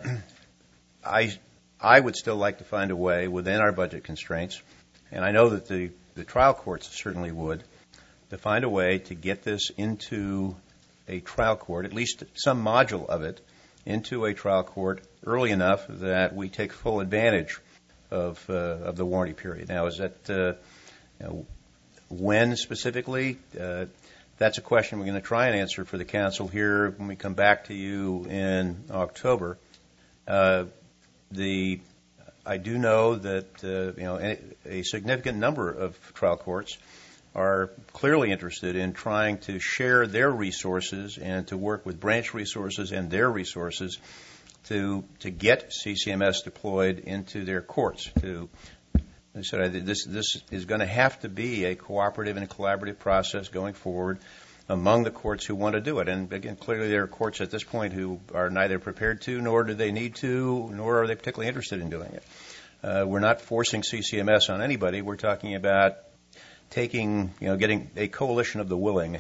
I I would still like to find a way within our budget constraints, and I know that the, the trial courts certainly would, to find a way to get this into a trial court, at least some module of it, into a trial court early enough that we take full advantage of uh, of the warranty period. Now, is that uh, you know, when specifically? Uh, that's a question we're going to try and answer for the council here when we come back to you in October. Uh, the I do know that uh, you know a, a significant number of trial courts are clearly interested in trying to share their resources and to work with branch resources and their resources to to get C C M S deployed into their courts. To I said this this is going to have to be a cooperative and collaborative process going forward among the courts who want to do it. And again, clearly there are courts at this point who are neither prepared to, nor do they need to, nor are they particularly interested in doing it. Uh, we're not forcing C C M S on anybody. We're talking about taking, you know, getting a coalition of the willing.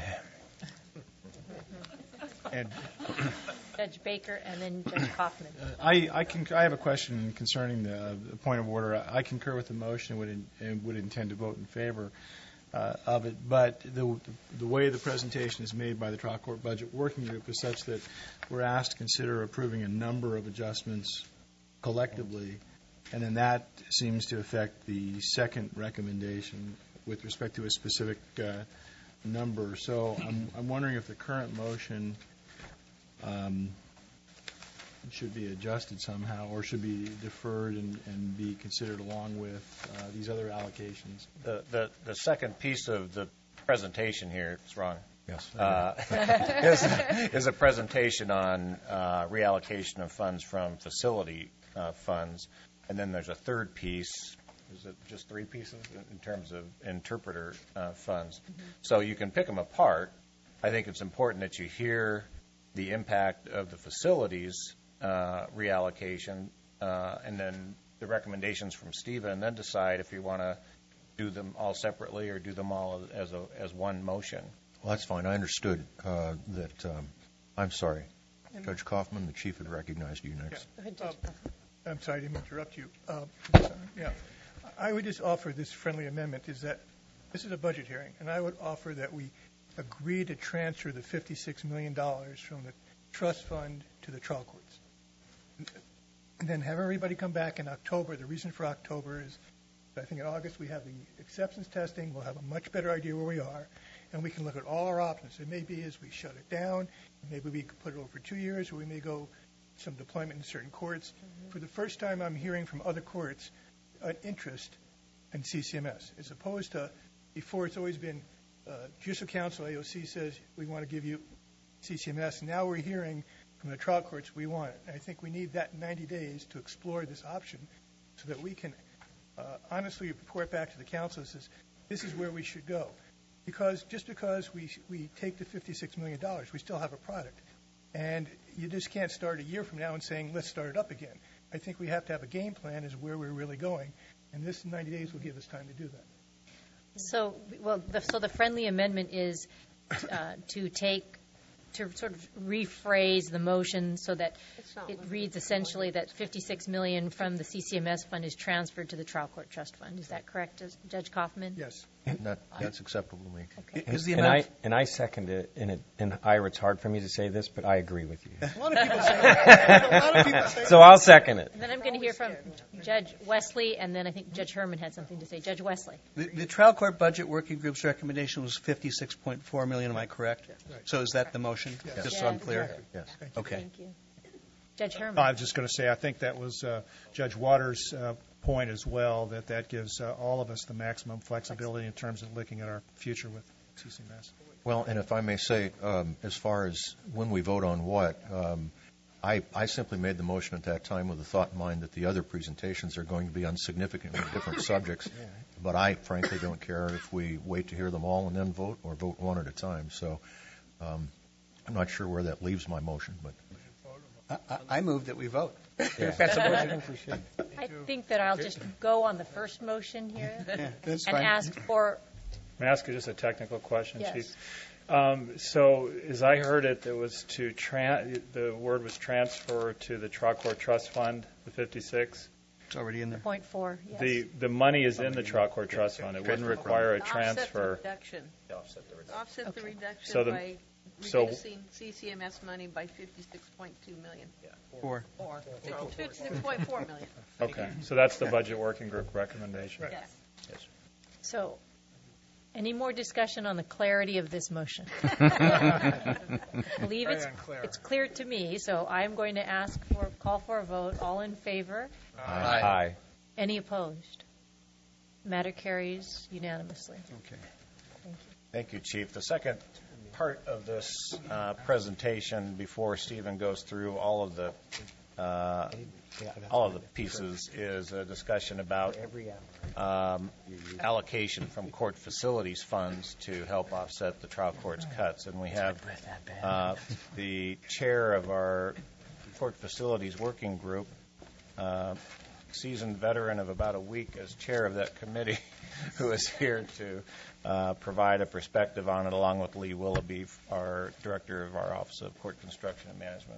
And Judge Baker and then Judge Kaufman. Uh, I I, can, I have a question concerning the, the point of order. I concur with the motion and would, in, and would intend to vote in favor uh, of it. But the the way the presentation is made by the trial court budget working group is such that we're asked to consider approving a number of adjustments collectively, and then that seems to affect the second recommendation with respect to a specific uh, number. So I'm, I'm wondering if the current motion um, should be adjusted somehow or should be deferred and, and be considered along with uh, these other allocations. The, the the second piece of the presentation here is wrong. Yes. Uh, is, is a presentation on uh, reallocation of funds from facility uh, funds, and then there's a third piece. Is it just three pieces in terms of interpreter uh, funds? Mm-hmm. So you can pick them apart. I think it's important that you hear the impact of the facilities uh, reallocation uh, and then the recommendations from Stephen, and then decide if you want to do them all separately or do them all as a, as one motion. Well, that's fine. I understood uh, that. Um, I'm sorry. Judge Kaufman, the chief had recognized you next. Yeah. Uh, I'm sorry to interrupt you. Uh, yeah. I would just offer this friendly amendment is that this is a budget hearing, and I would offer that we agree to transfer the fifty-six million dollars from the trust fund to the trial courts. And then have everybody come back in October. The reason for October is I think in August we have the acceptance testing. We'll have a much better idea where we are, and we can look at all our options. It may be as we shut it down. Maybe we could put it over for two years, or we may go some deployment in certain courts. Mm-hmm. For the first time, I'm hearing from other courts an interest in C C M S, as opposed to before it's always been uh, Judicial Council, A O C says we want to give you C C M S. Now we're hearing from the trial courts we want it. And I think we need that ninety days to explore this option so that we can uh, honestly report back to the council and says this is where we should go. Because just because we we take the fifty-six million dollars, we still have a product. And you just can't start a year from now and saying let's start it up again. I think we have to have a game plan as where we're really going, and this ninety days will give us time to do that. So, well, the, so the friendly amendment is uh, to take, to sort of rephrase the motion so that it reads essentially that fifty-six million dollars from the C C M S fund is transferred to the trial court trust fund. Is that correct, Judge Kaufman? Yes. That, that's acceptable to me. Okay. Is the and I and I second it. And, it, and Ira, it's hard for me to say this, but I agree with you. A lot of people say that. A lot of people say so I'll second it. And then I'm going to hear from Judge Wesley, and then I think Judge Herman had something to say. Judge Wesley. The, the trial court budget working group's recommendation was fifty-six point four million dollars. Am I correct? Right. So is that the motion? Yes. Just yes. so I'm clear. Yes. Okay. Thank you. Judge Herman. I was just going to say I think that was uh, Judge Waters' uh, point as well, that that gives uh, all of us the maximum flexibility in terms of looking at our future with C C M S. Well, and if I may say, um, as far as when we vote on what, um, I, I simply made the motion at that time with the thought in mind that the other presentations are going to be on significantly different subjects. But I frankly don't care if we wait to hear them all and then vote, or vote one at a time. So um, I'm not sure where that leaves my motion, but I, I move that we vote. Yeah. That's a motion. I think we should. I think that I'll just go on the first motion here Yeah, that's and fine. ask for. May I ask you just a technical question, Yes. Chief? Um, so, as I heard it, it was to tra- the word was transfer to the trial court trust fund, the fifty-six, It's already in there. Point four, yes. The, the money is in the trial court trust fund. It wouldn't require a transfer. Offset the reduction. Offset the reduction So the- by so- reducing C C M S money by fifty-six point two million. Four. Four. fifty-six point four million. Okay, so that's the budget working group recommendation. Yes. So, any more discussion on the clarity of this motion? I believe it's, it's clear to me, so I'm going to ask for, call for a vote. All in favor? Aye. Aye. Any opposed? Matter carries unanimously. Okay. Thank you, Chief. The second part of this uh, presentation, before Stephen goes through all of the uh, all of the pieces, is a discussion about um, allocation from court facilities funds to help offset the trial court's cuts. And we have uh, the chair of our court facilities working group, uh, seasoned veteran of about a week as chair of that committee, who is here to uh, provide a perspective on it, along with Lee Willoughby, our director of our Office of Court Construction and Management.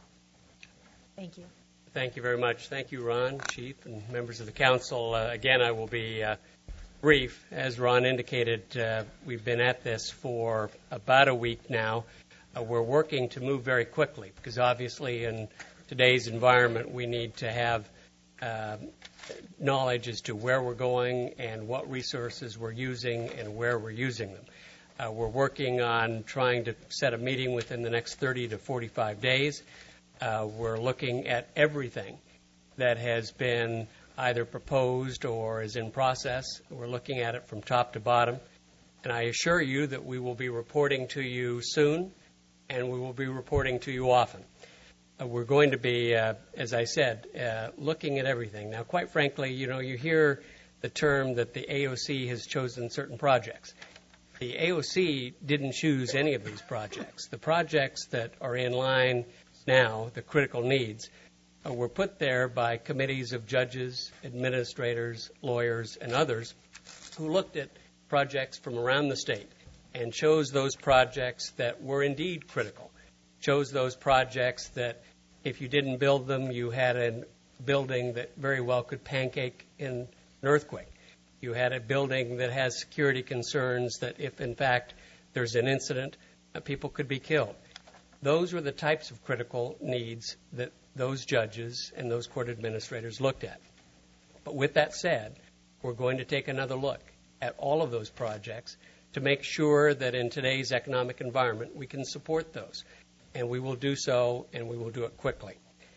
Thank you. Thank you very much. Thank you, Ron, Chief, and members of the council. Uh, again, I will be uh, brief. As Ron indicated, uh, we've been at this for about a week now. Uh, we're working to move very quickly because obviously in today's environment we need to have uh, knowledge as to where we're going and what resources we're using and where we're using them. Uh, we're working on trying to set a meeting within the next thirty to forty-five days. Uh, we're looking at everything that has been either proposed or is in process. We're looking at it from top to bottom. And I assure you that we will be reporting to you soon, and we will be reporting to you often. Uh, we're going to be, uh, as I said, uh, looking at everything. Now, quite frankly, you know, you hear the term that the A O C has chosen certain projects. The A O C didn't choose any of these projects. The projects that are in line now, the critical needs, uh, were put there by committees of judges, administrators, lawyers, and others who looked at projects from around the state and chose those projects that were indeed critical, chose those projects that if you didn't build them, you had a building that very well could pancake in an earthquake. You had a building that has security concerns that if, in fact, there's an incident, uh, people could be killed. Those were the types of critical needs that those judges and those court administrators looked at. But with that said, we're going to take another look at all of those projects to make sure that in today's economic environment we can support those. And we will do so, and we will do it quickly.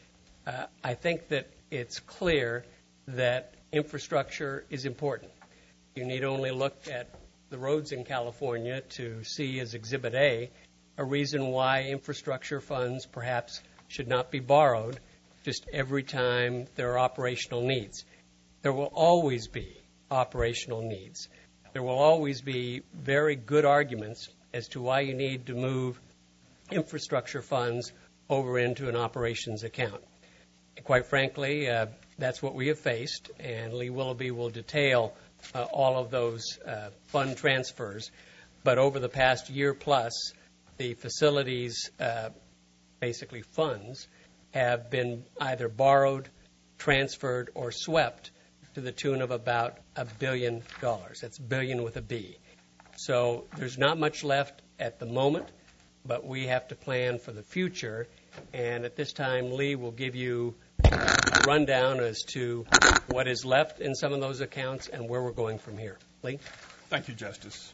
Uh, I think that it's clear that infrastructure is important. You need only look at the roads in California to see as Exhibit A a reason why infrastructure funds perhaps should not be borrowed just every time there are operational needs. There will always be operational needs. There will always be very good arguments as to why you need to move infrastructure funds over into an operations account. And quite frankly, uh, that's what we have faced, and Lee Willoughby will detail uh, all of those uh, fund transfers. But over the past year plus, the facilities, uh, basically funds, have been either borrowed, transferred, or swept to the tune of about a billion dollars. That's billion with a B. So there's not much left at the moment, but we have to plan for the future. And at this time, Lee will give you a rundown as to what is left in some of those accounts and where we're going from here. Lee? Thank you, Justice.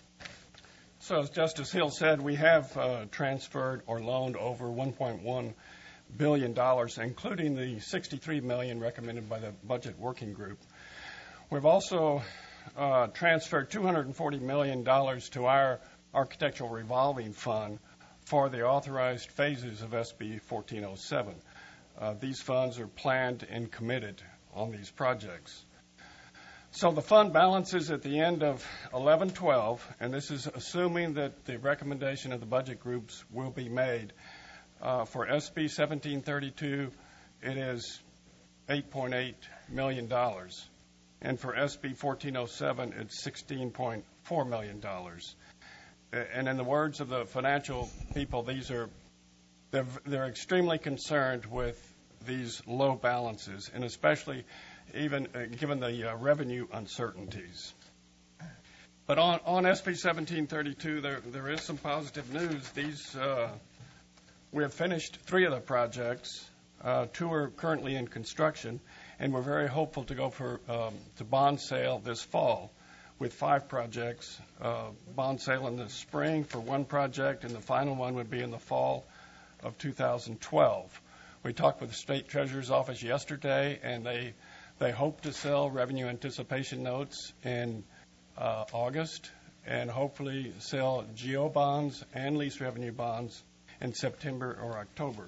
So as Justice Hill said, we have uh, transferred or loaned over one point one billion dollars, including the sixty-three million dollars recommended by the Budget Working Group. We've also uh, transferred two hundred forty million dollars to our Architectural Revolving Fund for the authorized phases of S B fourteen oh seven. Uh, these funds are planned and committed on these projects. So the fund balances at the end of eleven twelve, and this is assuming that the recommendation of the budget groups will be made. Uh, for S B seventeen thirty-two, it is eight point eight million dollars. And for S B fourteen oh seven, it's sixteen point four million dollars. And in the words of the financial people, these are they're, they're extremely concerned with these low balances, and especially even uh, given the uh, revenue uncertainties. But on, on S B seventeen thirty-two, there, there is some positive news. These uh, we have finished three of the projects. Uh, two are currently in construction, and we're very hopeful to go for um, to bond sale this fall with five projects. Uh, bond sale in the spring for one project, and the final one would be in the fall of two thousand twelve. We talked with the State Treasurer's Office yesterday, and they they hope to sell revenue anticipation notes in uh, August, and hopefully sell G O bonds and lease revenue bonds in September or October.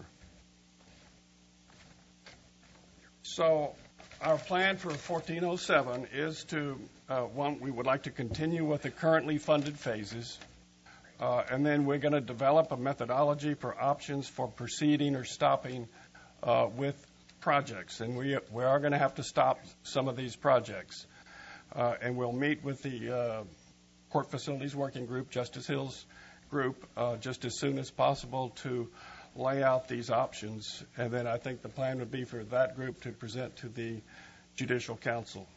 So our plan for fourteen oh seven is to, uh, one, we would like to continue with the currently funded phases, uh, and then we're going to develop a methodology for options for proceeding or stopping uh, with projects. And we, we are going to have to stop some of these projects. Uh, and we'll meet with the uh, Court Facilities Working Group, Justice Hill's group, uh, just as soon as possible to lay out these options. And then I think the plan would be for that group to present to the Judicial Council.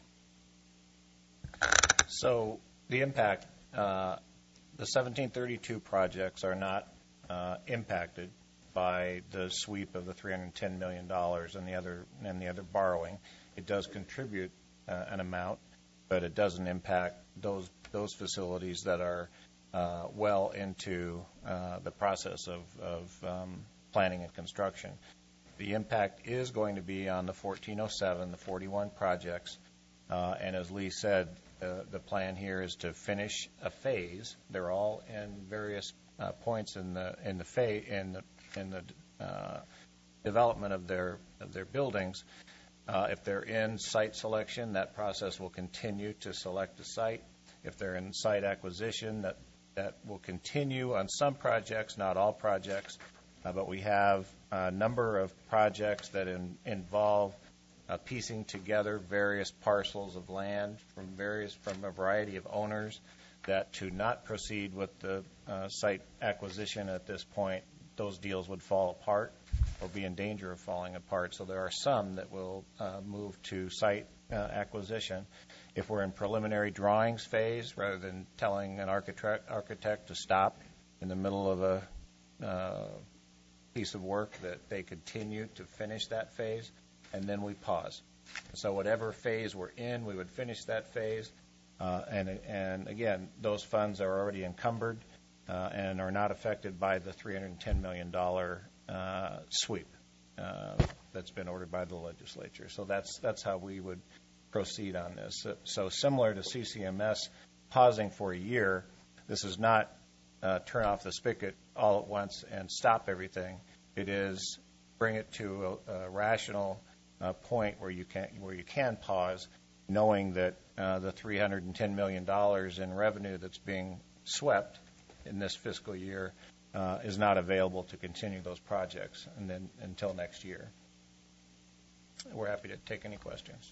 So the impact, uh, the seventeen thirty-two projects are not uh, impacted by the sweep of the three hundred ten million dollars and the other and the other borrowing. It does contribute uh, an amount, but it doesn't impact those those facilities that are uh, well into uh, the process of, of um, planning and construction. The impact is going to be on the fourteen oh seven, the forty-one projects, uh, and as Lee said, uh, the plan here is to finish a phase. They're all in various uh, points in the in the phase in the in the uh, development of their of their buildings. Uh, if they're in site selection, that process will continue to select a site. If they're in site acquisition, that, that will continue on some projects, not all projects. Uh, but we have a number of projects that in, involve uh, piecing together various parcels of land from various from a variety of owners that to not proceed with the uh, site acquisition at this point, those deals would fall apart or be in danger of falling apart. So there are some that will uh, move to site uh, acquisition. If we're in preliminary drawings phase, rather than telling an architect, architect to stop in the middle of a uh, piece of work, that they continue to finish that phase, and then we pause. So whatever phase we're in, we would finish that phase. Uh, and, and again, those funds are already encumbered uh, and are not affected by the three hundred ten million dollars Uh, sweep uh, that's been ordered by the legislature. So that's that's how we would proceed on this. So, so similar to C C M S pausing for a year, this is not uh, turn off the spigot all at once and stop everything. It is bring it to a, a rational uh, point where you can where you can pause, knowing that uh, the three hundred ten million dollars in revenue that's being swept in this fiscal year Uh, is not available to continue those projects and then until next year. We're happy to take any questions.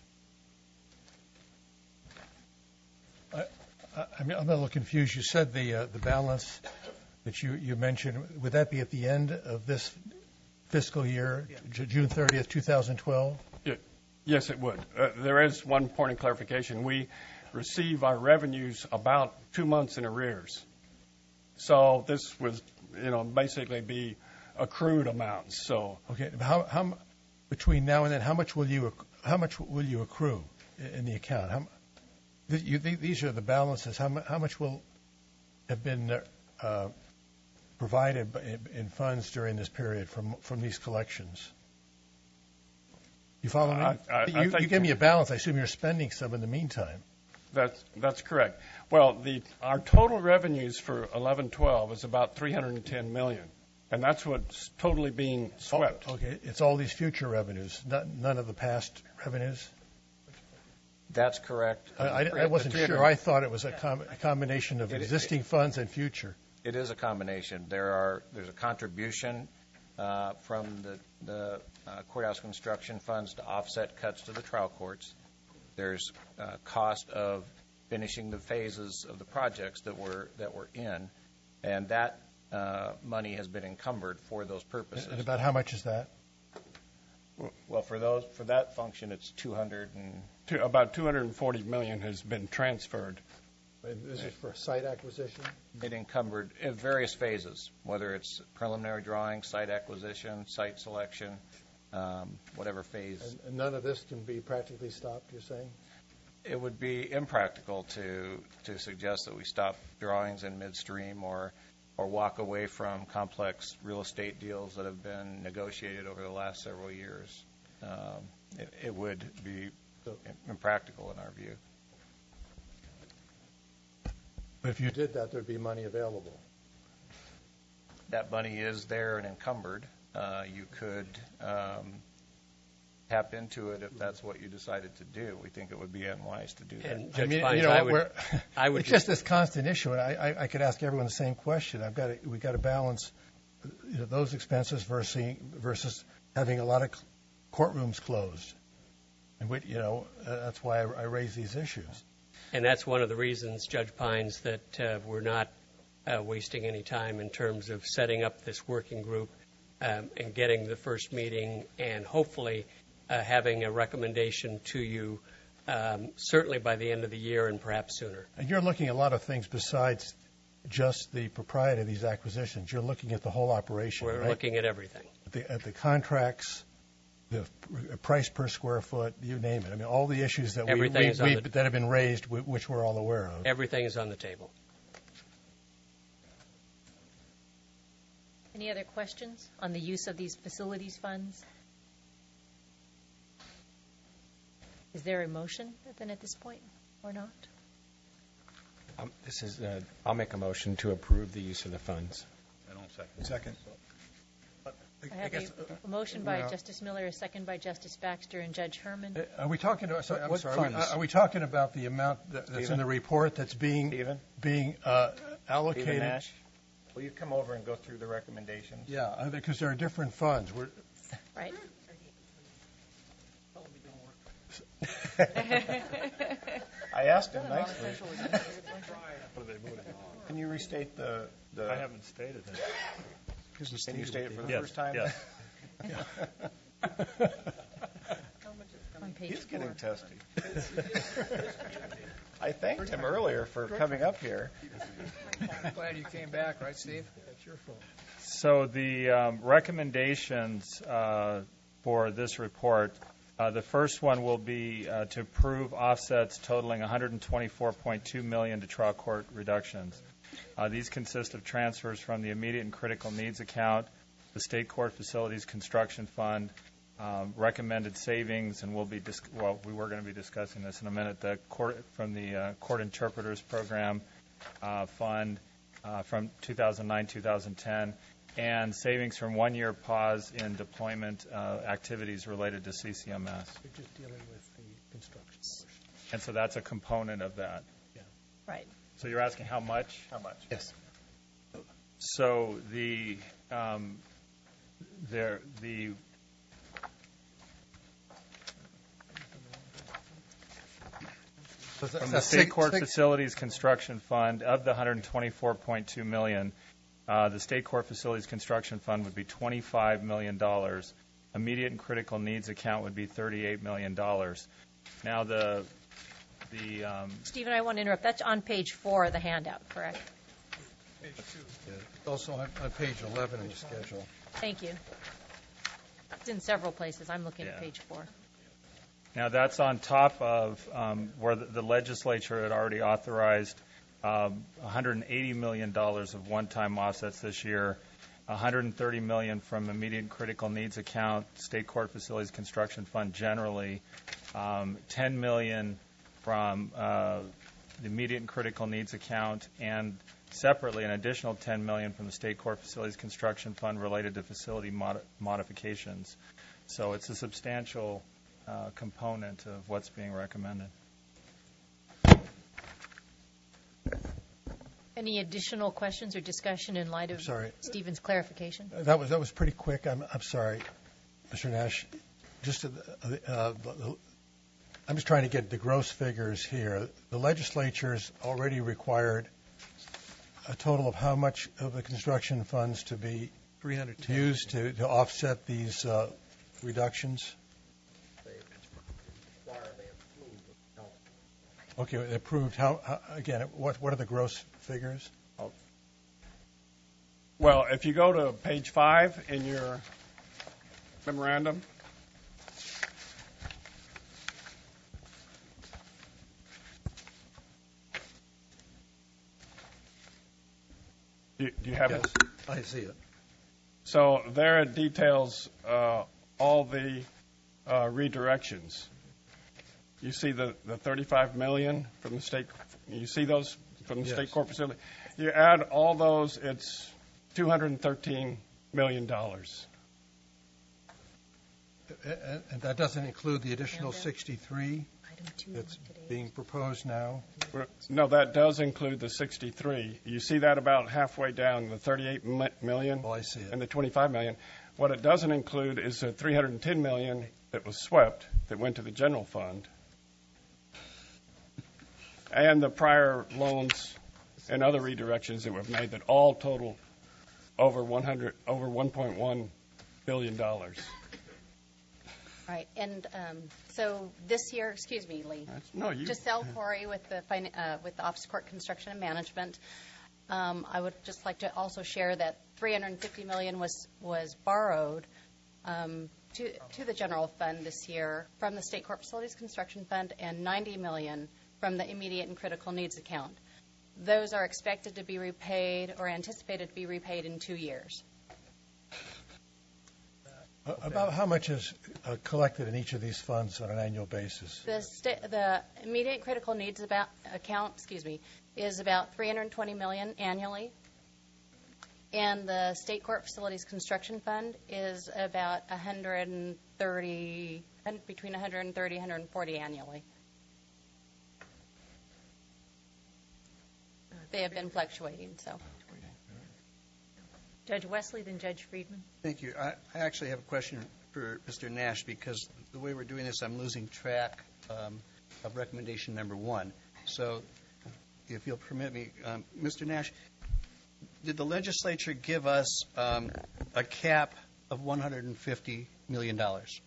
I, I mean, I'm a little confused. You said the uh, the balance that you, you mentioned, would that be at the end of this fiscal year, yeah. June thirtieth, twenty twelve? Yeah. Yes, it would. Uh, there is one point of clarification. We receive our revenues about two months in arrears. So this was, you know, basically be accrued amounts. So okay, how how between now and then, how much will you how much will you accrue in the account? How, you, these are the balances. How, how much will have been uh, provided in, in funds during this period from from these collections? You follow me? I, I, you, I you give me a balance. I assume you're spending some in the meantime. That's that's correct. Well, the our total revenues for eleven twelve is about three hundred ten million dollars, and that's what's totally being swept. Oh, okay, it's all these future revenues, not, none of the past revenues. That's correct. I, I, I wasn't sure. I thought it was a, com- a combination of it, existing it, funds and future. It is a combination. There are there's a contribution uh, from the the uh, courthouse construction funds to offset cuts to the trial courts. There's uh, cost of finishing the phases of the projects that we're that we're in, and that uh, money has been encumbered for those purposes. And about how much is that? Well, for those for that function, it's two hundred and To, about two hundred forty million dollars has been transferred. And this is for site acquisition? It encumbered in various phases, whether it's preliminary drawing, site acquisition, site selection, um, whatever phase. And, and none of this can be practically stopped, you're saying? It would be impractical to to suggest that we stop drawings in midstream or or walk away from complex real estate deals that have been negotiated over the last several years. Um, it, it would be impractical in our view. But if you did that, there'd be money available. That money is there and encumbered. Uh, you could um, tap into it if that's what you decided to do. We think it would be unwise to do that. And I Judge mean, Pines, you know, I would, we're, I would it's just this constant issue, and I, I, I could ask everyone the same question. I've got to, we've got to balance you know, those expenses versus versus having a lot of courtrooms closed, and we, you know uh, that's why I, I raise these issues. And that's one of the reasons, Judge Pines, that uh, we're not uh, wasting any time in terms of setting up this working group um, and getting the first meeting and hopefully uh, having a recommendation to you um, certainly by the end of the year and perhaps sooner. And you're looking at a lot of things besides just the propriety of these acquisitions. You're looking at the whole operation. We're right? looking at everything. At the, at the contracts, the price per square foot, you name it. I mean, all the issues that we, Everything we, is on we the- that have been raised, wh- which we're all aware of. Everything is on the table. Any other questions on the use of these facilities funds? Is there a motion then at this point or not? Um, this is. Uh, I'll make a motion to approve the use of the funds. I don't second. Second. I have a, a motion by Justice Miller, a second by Justice Baxter and Judge Herman. Uh, Are we talking? About, sorry, I'm What sorry. Are we, funds? are we talking about the amount that, that's Stephen? in the report that's being Stephen? being uh, Stephen allocated? Nash, will you come over and go through the recommendations? Yeah, uh, because there are different funds. We're, Right. I asked him nicely. Can you restate the? the I haven't stated it. Can you state it for the Yes, first time? yes. On page He's four. getting testy. I thanked him earlier for coming up here. Glad you came back, right, Steve? that's your fault. So the um, recommendations uh, for this report, uh, the first one will be uh, to approve offsets totaling one hundred twenty-four point two million dollars to trial court reductions. Uh, these consist of transfers from the immediate and critical needs account, the state court facilities construction fund, um, recommended savings, and we'll be dis- well, we were going to be discussing this in a minute. The court from the uh, court interpreters program uh, fund uh, from two thousand nine two thousand ten, and savings from one-year pause in deployment uh, activities related to C C M S. You're just dealing with the construction portion. And so that's a component of that. Right. So you're asking how much? How much? Yes. So the um, there the from the state court facilities construction fund of the one hundred twenty-four point two million dollars, uh, the state court facilities construction fund would be twenty-five million dollars. Immediate and critical needs account would be thirty-eight million dollars. Now the the um, Stephen, I want to interrupt. That's on page four of the handout, correct? Page two. Yeah. Also on, on page eleven in the schedule. Thank you. It's in several places. I'm looking at Yeah. page four. Now, that's on top of um, where the, the legislature had already authorized um, one hundred eighty million dollars of one-time offsets this year, one hundred thirty million dollars from immediate and critical needs account, state court facilities construction fund generally, um, ten million dollars from uh, the immediate and critical needs account, and separately an additional ten million dollars from the state court facilities construction fund related to facility mod- modifications. So it's a substantial Uh, component of what's being recommended. Any additional questions or discussion in light of sorry. Stephen's clarification? Uh, That was that was pretty quick. I'm I'm sorry, Mister Nash. Just uh, uh, I'm just trying to get the gross figures here. The legislature's already required a total of how much of the construction funds to be three hundred used to, to offset these uh, reductions? Okay, approved. How, how again? What what are the gross figures? Well, if you go to page five in your memorandum, do, do you have yes, it? I see it. So there it details uh, all the uh, redirections. You see the, the thirty-five million from the state. You see those from the Yes. state court facility. You add all those, it's two hundred thirteen million dollars. And, and that doesn't include the additional sixty-three that's being proposed now. No, that does include the sixty-three. You see that about halfway down, the thirty-eight million. Oh, I see it. And the twenty-five million. What it doesn't include is the three hundred ten million that was swept that went to the general fund, and the prior loans and other redirections that were made that all total over one hundred over one point one billion dollars. Right, and um, so this year, excuse me, Lee. No, you. Giselle Corey with the fin- uh, with the Office of Court Construction and Management. Um, I would just like to also share that three hundred fifty million dollars was was borrowed um, to to the general fund this year from the State Court Facilities Construction Fund, and ninety million dollars from the Immediate and Critical Needs account. Those are expected to be repaid or anticipated to be repaid in two years. Uh, About how much is uh, collected in each of these funds on an annual basis? The sta- the Immediate Critical Needs about account, excuse me, is about three hundred twenty million dollars annually, and the State Court Facilities Construction Fund is about one hundred thirty, between one hundred thirty and one hundred forty annually. They have been fluctuating, so. Judge Wesley, then Judge Friedman. Thank you. I, I actually have a question for Mister Nash, because the way we're doing this, I'm losing track um, of recommendation number one. So if you'll permit me, um, Mister Nash, did the legislature give us um, a cap of one hundred fifty million dollars?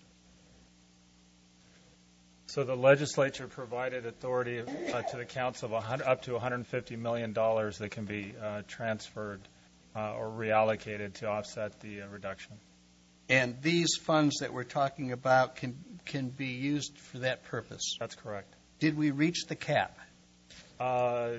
So the legislature provided authority uh, to the council of one hundred, up to one hundred fifty million dollars that can be uh, transferred uh, or reallocated to offset the uh, reduction. And these funds that we're talking about can can be used for that purpose? That's correct. Did we reach the cap? Uh,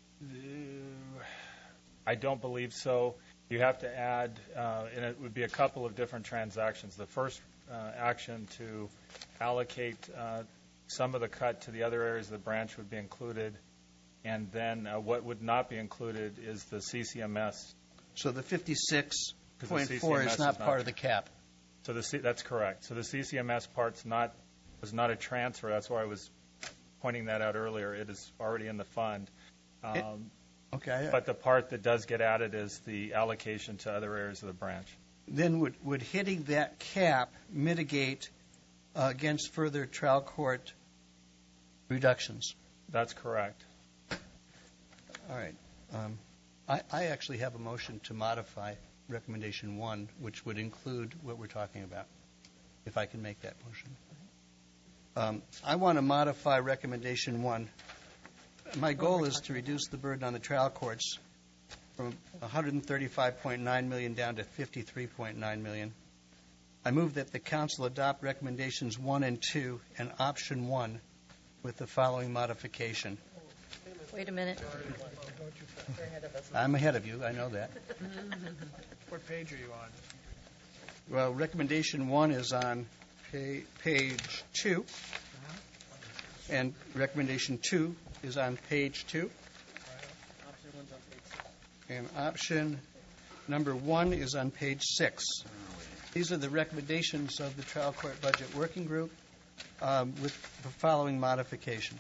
I don't believe so. You have to add, uh, and it would be a couple of different transactions. The first uh, action to allocate uh, some of the cut to the other areas of the branch would be included, and then uh, what would not be included is the C C M S. So the fifty-six point four is not part of the cap. So the C, that's correct. So the C C M S part's not was not a transfer. That's why I was pointing that out earlier. It is already in the fund. Um, it, okay. But the part that does get added is the allocation to other areas of the branch. Then would would hitting that cap mitigate uh, against further trial court reductions? That's correct. All right. Um, I, I actually have a motion to modify recommendation one, which would include what we're talking about, if I can make that motion. Um, I want to modify recommendation one. My goal is to reduce the burden on the trial courts from one hundred thirty-five point nine million dollars down to fifty-three point nine million dollars. I move that the council adopt recommendations one and two and option one with the following modification. Wait a minute. I'm ahead of you. I know that. What page are you on? Well, recommendation one is on pa- page two, and recommendation two is on page two, and option number one is on page six. These are the recommendations of the Trial Court Budget Working Group um, with the following modification.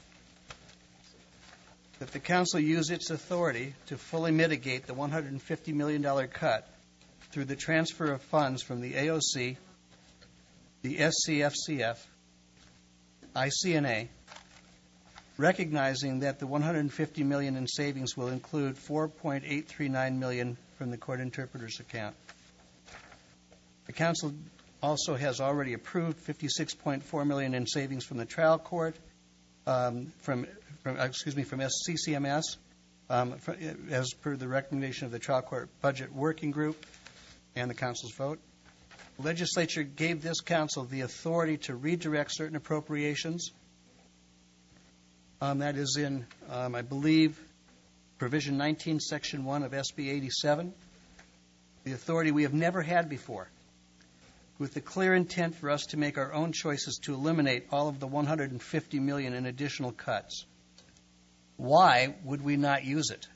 That the council use its authority to fully mitigate the one hundred fifty million dollars cut through the transfer of funds from the A O C, the S C F C F, I C N A, recognizing that the one hundred fifty million dollars in savings will include four point eight three nine million dollars from the court interpreter's account. The council also has already approved fifty-six point four million dollars in savings from the trial court, um, from, from excuse me, from C C M S, um, for, as per the recommendation of the trial court budget working group and the council's vote. The legislature gave this council the authority to redirect certain appropriations. Um, that is in, um, I believe, provision nineteen, section one of S B eighty-seven. The authority we have never had before, with the clear intent for us to make our own choices to eliminate all of the one hundred fifty million dollars in additional cuts. Why would we not use it?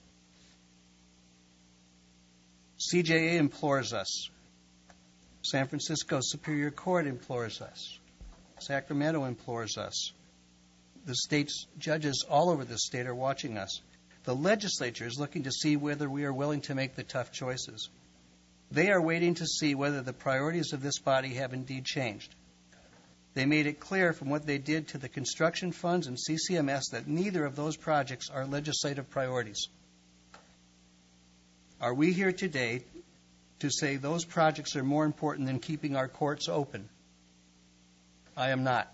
C J A implores us. San Francisco Superior Court implores us. Sacramento implores us. The state's judges all over the state are watching us. The legislature is looking to see whether we are willing to make the tough choices. They are waiting to see whether the priorities of this body have indeed changed. They made it clear from what they did to the construction funds and C C M S that neither of those projects are legislative priorities. Are we here today to say those projects are more important than keeping our courts open? I am not.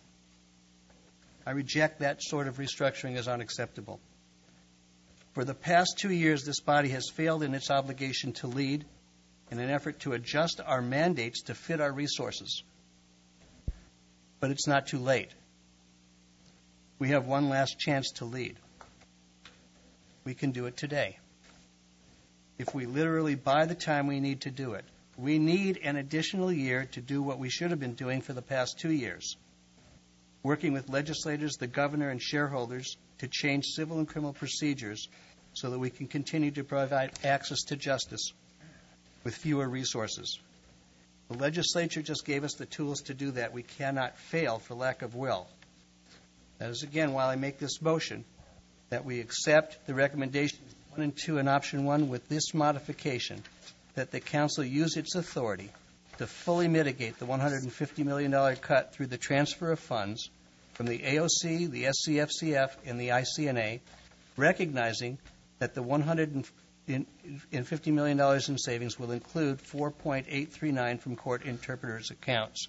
I reject that sort of restructuring as unacceptable. For the past two years, this body has failed in its obligation to lead in an effort to adjust our mandates to fit our resources. But it's not too late. We have one last chance to lead. We can do it today. If we literally buy the time we need to do it. We need an additional year to do what we should have been doing for the past two years. Working with legislators, the governor, and shareholders to change civil and criminal procedures so that we can continue to provide access to justice with fewer resources. The legislature just gave us the tools to do that. We cannot fail for lack of will. That is, again, while I make this motion, that we accept the recommendations one and two in option one with this modification, that the council use its authority to fully mitigate the one hundred fifty million dollars cut through the transfer of funds from the A O C, the S C F C F, and the I C N A, recognizing that the one hundred fifty million dollars in savings will include four point eight three nine from court interpreters' accounts,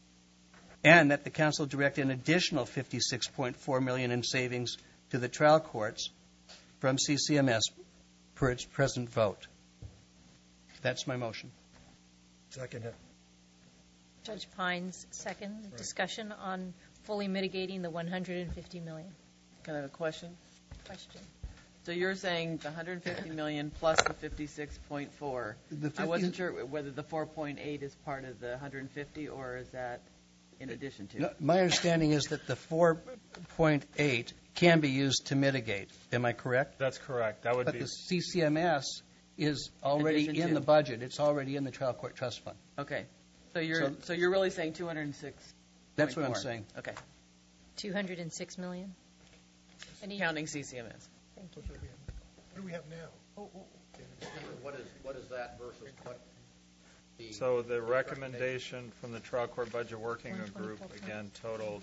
and that the council direct an additional fifty-six point four million dollars in savings to the trial courts from C C M S per its present vote. That's my motion. Second it. Judge Pines, second. Right. Discussion on fully mitigating the one hundred fifty million dollars. Can I have a question? Question. So you're saying the one hundred fifty million dollars plus the fifty-six point four. I wasn't sure whether the four point eight is part of the one hundred fifty or is that in addition to? No, my understanding is that the four point eight can be used to mitigate. Am I correct? That's correct. That would but be. But the C C M S is already in, in the budget. It's already in the trial court trust fund. Okay. So you're so, so you're really saying two hundred six. That's what I'm saying. Okay. two hundred six million. Any counting C C M S. Thank you. What do we have now? Oh, oh. What is what is that versus what? The so the recommendation from the trial court budget working group again totaled.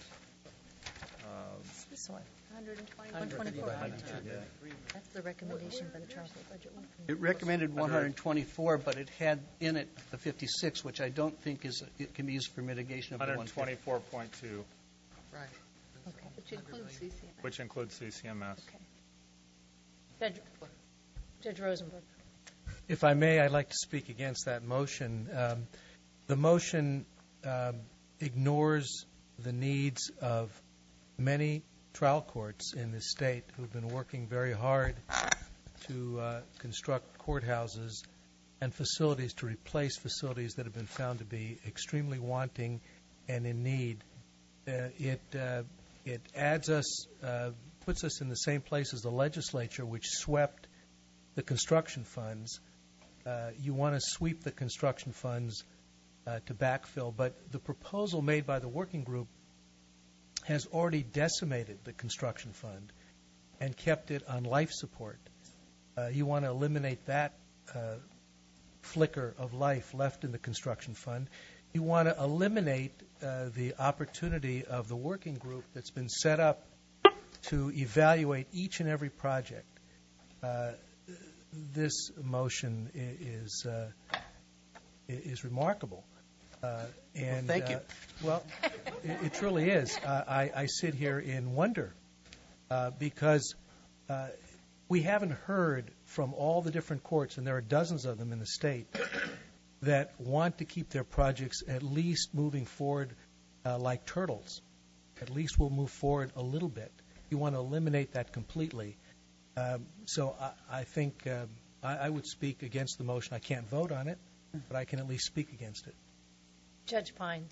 Uh, this one. one twenty-four. That's the recommendation by the trial court budget. It recommended one hundred twenty-four, but it had in it the fifty-six, which I don't think is it can be used for mitigation of the one hundred twenty-four point two. Right. Okay. Which includes C C M S. Which includes C C M S. Okay. Judge, Judge Rosenberg. If I may, I'd like to speak against that motion. Um, the motion um, ignores the needs of many trial courts in this state who've been working very hard to uh, construct courthouses and facilities to replace facilities that have been found to be extremely wanting and in need. Uh, it uh, it adds us, uh, puts us in the same place as the legislature, which swept the construction funds. Uh, you want to sweep the construction funds uh, to backfill, but the proposal made by the working group has already decimated the construction fund and kept it on life support. Uh, you want to eliminate that uh, flicker of life left in the construction fund. You want to eliminate uh, the opportunity of the working group that's been set up to evaluate each and every project. Uh, this motion is uh, is remarkable. Uh, and well, thank you. Uh, well, it, it truly is. Uh, I, I sit here in wonder uh, because uh, we haven't heard from all the different courts, and there are dozens of them in the state, that want to keep their projects at least moving forward uh, like turtles. At least we'll move forward a little bit. You want to eliminate that completely. Um, so I, I think uh, I, I would speak against the motion. I can't vote on it, but I can at least speak against it. Judge Pines.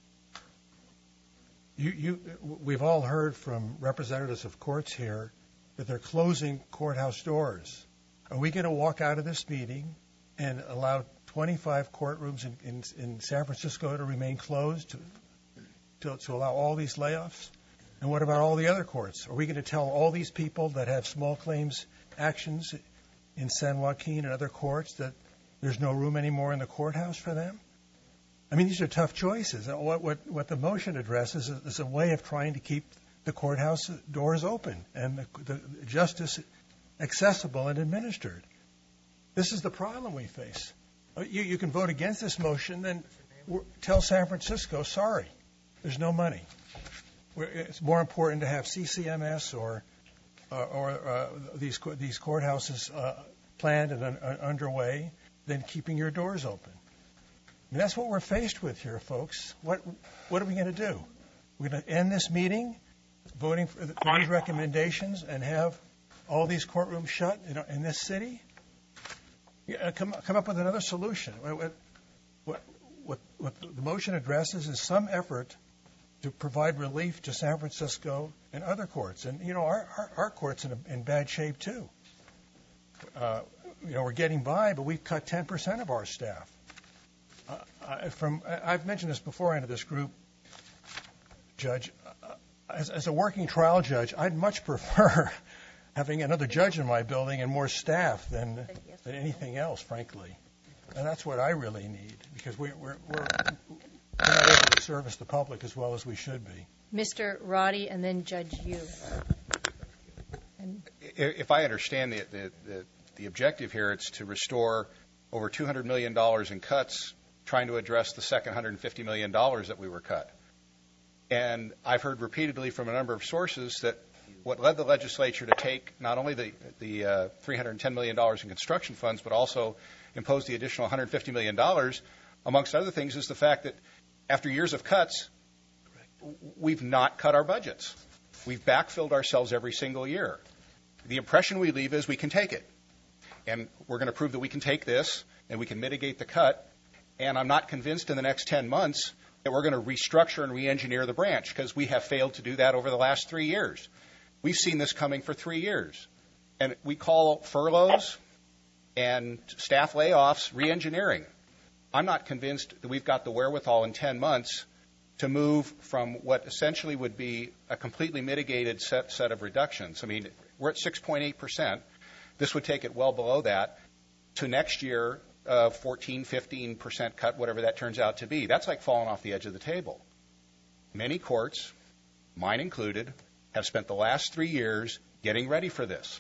You, you, we've all heard from representatives of courts here that they're closing courthouse doors. Are we going to walk out of this meeting and allow twenty-five courtrooms in, in, in San Francisco to remain closed to, to, to allow all these layoffs? And what about all the other courts? Are we going to tell all these people that have small claims actions in San Joaquin and other courts that there's no room anymore in the courthouse for them? I mean, these are tough choices. What, what, what the motion addresses is, is a way of trying to keep the courthouse doors open and the, the justice accessible and administered. This is the problem we face. You, you can vote against this motion, then tell San Francisco, sorry, there's no money. We're, it's more important to have C C M S or uh, or uh, these these courthouses uh, planned and un, uh, underway than keeping your doors open. I mean, that's what we're faced with here, folks. What what are we going to do? We're going to end this meeting voting for, the, for these recommendations and have all these courtrooms shut in, in this city? Yeah, come come up with another solution. What, what, what, what the motion addresses is some effort to provide relief to San Francisco and other courts. And, you know, our, our, our court's in, a, in bad shape, too. Uh, you know, we're getting by, but we've cut ten percent of our staff. Uh, I, from I've mentioned this before into this group, Judge. Uh, as, as a working trial judge, I'd much prefer having another judge in my building and more staff than, than anything else, frankly. And that's what I really need, because we, we're, we're, we're not able to service the public as well as we should be. Mister Roddy, and then Judge Yu. And if I understand the, the, the, the objective here, it's to restore over two hundred million dollars in cuts, trying to address the second one hundred fifty million dollars that we were cut. And I've heard repeatedly from a number of sources that what led the legislature to take not only the, the uh, three hundred ten million dollars in construction funds, but also impose the additional one hundred fifty million dollars, amongst other things, is the fact that after years of cuts, we've not cut our budgets. We've backfilled ourselves every single year. The impression we leave is we can take it. And we're going to prove that we can take this and we can mitigate the cut. And I'm not convinced in the next ten months that we're going to restructure and re-engineer the branch, because we have failed to do that over the last three years. We've seen this coming for three years. And we call furloughs and staff layoffs re-engineering. I'm not convinced that we've got the wherewithal in ten months to move from what essentially would be a completely mitigated set, set of reductions. I mean, we're at six point eight percent. This would take it well below that to next year, uh, fourteen, fifteen percent cut, whatever that turns out to be. That's like falling off the edge of the table. Many courts, mine included, have spent the last three years getting ready for this.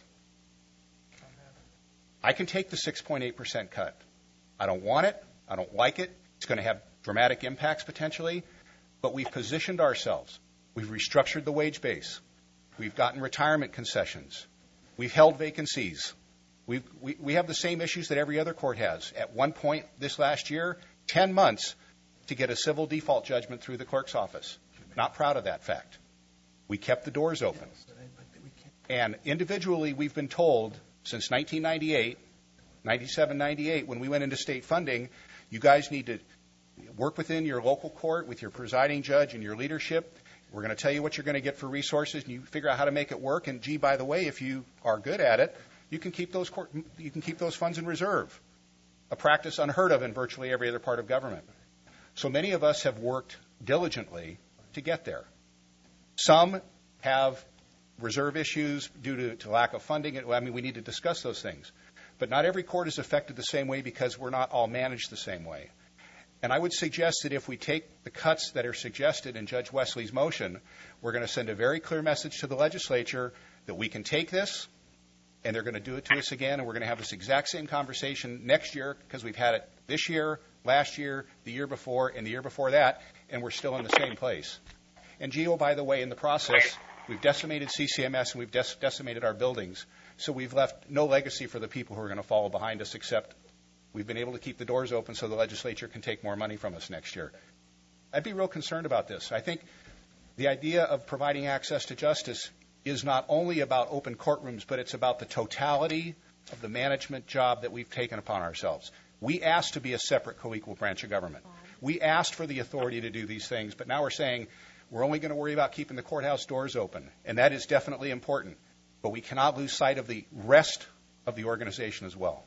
I can take the six point eight percent cut. I don't want it. I don't like it. It's going to have dramatic impacts potentially. But we've positioned ourselves. We've restructured the wage base. We've gotten retirement concessions. We've held vacancies. We've, we, we have the same issues that every other court has. At one point this last year, ten months to get a civil default judgment through the clerk's office. Not proud of that fact. We kept the doors open. And individually, we've been told since nineteen ninety-eight, ninety-seven, ninety-eight, when we went into state funding, you guys need to work within your local court with your presiding judge and your leadership. We're going to tell you what you're going to get for resources, and you figure out how to make it work. And gee, by the way, if you are good at it, you can keep those court, you can keep those funds in reserve. A practice unheard of in virtually every other part of government. So many of us have worked diligently to get there. Some have reserve issues due to, to lack of funding. I mean, we need to discuss those things. But not every court is affected the same way because we're not all managed the same way. And I would suggest that if we take the cuts that are suggested in Judge Wesley's motion, we're going to send a very clear message to the legislature that we can take this, and they're going to do it to us again, and we're going to have this exact same conversation next year because we've had it this year, last year, the year before, and the year before that, and we're still in the same place. And, Geo, by the way, in the process, we've decimated C C M S and we've dec- decimated our buildings. So we've left no legacy for the people who are going to follow behind us, except we've been able to keep the doors open so the legislature can take more money from us next year. I'd be real concerned about this. I think the idea of providing access to justice is not only about open courtrooms, but it's about the totality of the management job that we've taken upon ourselves. We asked to be a separate co-equal branch of government. We asked for the authority to do these things, but now we're saying we're only going to worry about keeping the courthouse doors open, and that is definitely important. But we cannot lose sight of the rest of the organization as well.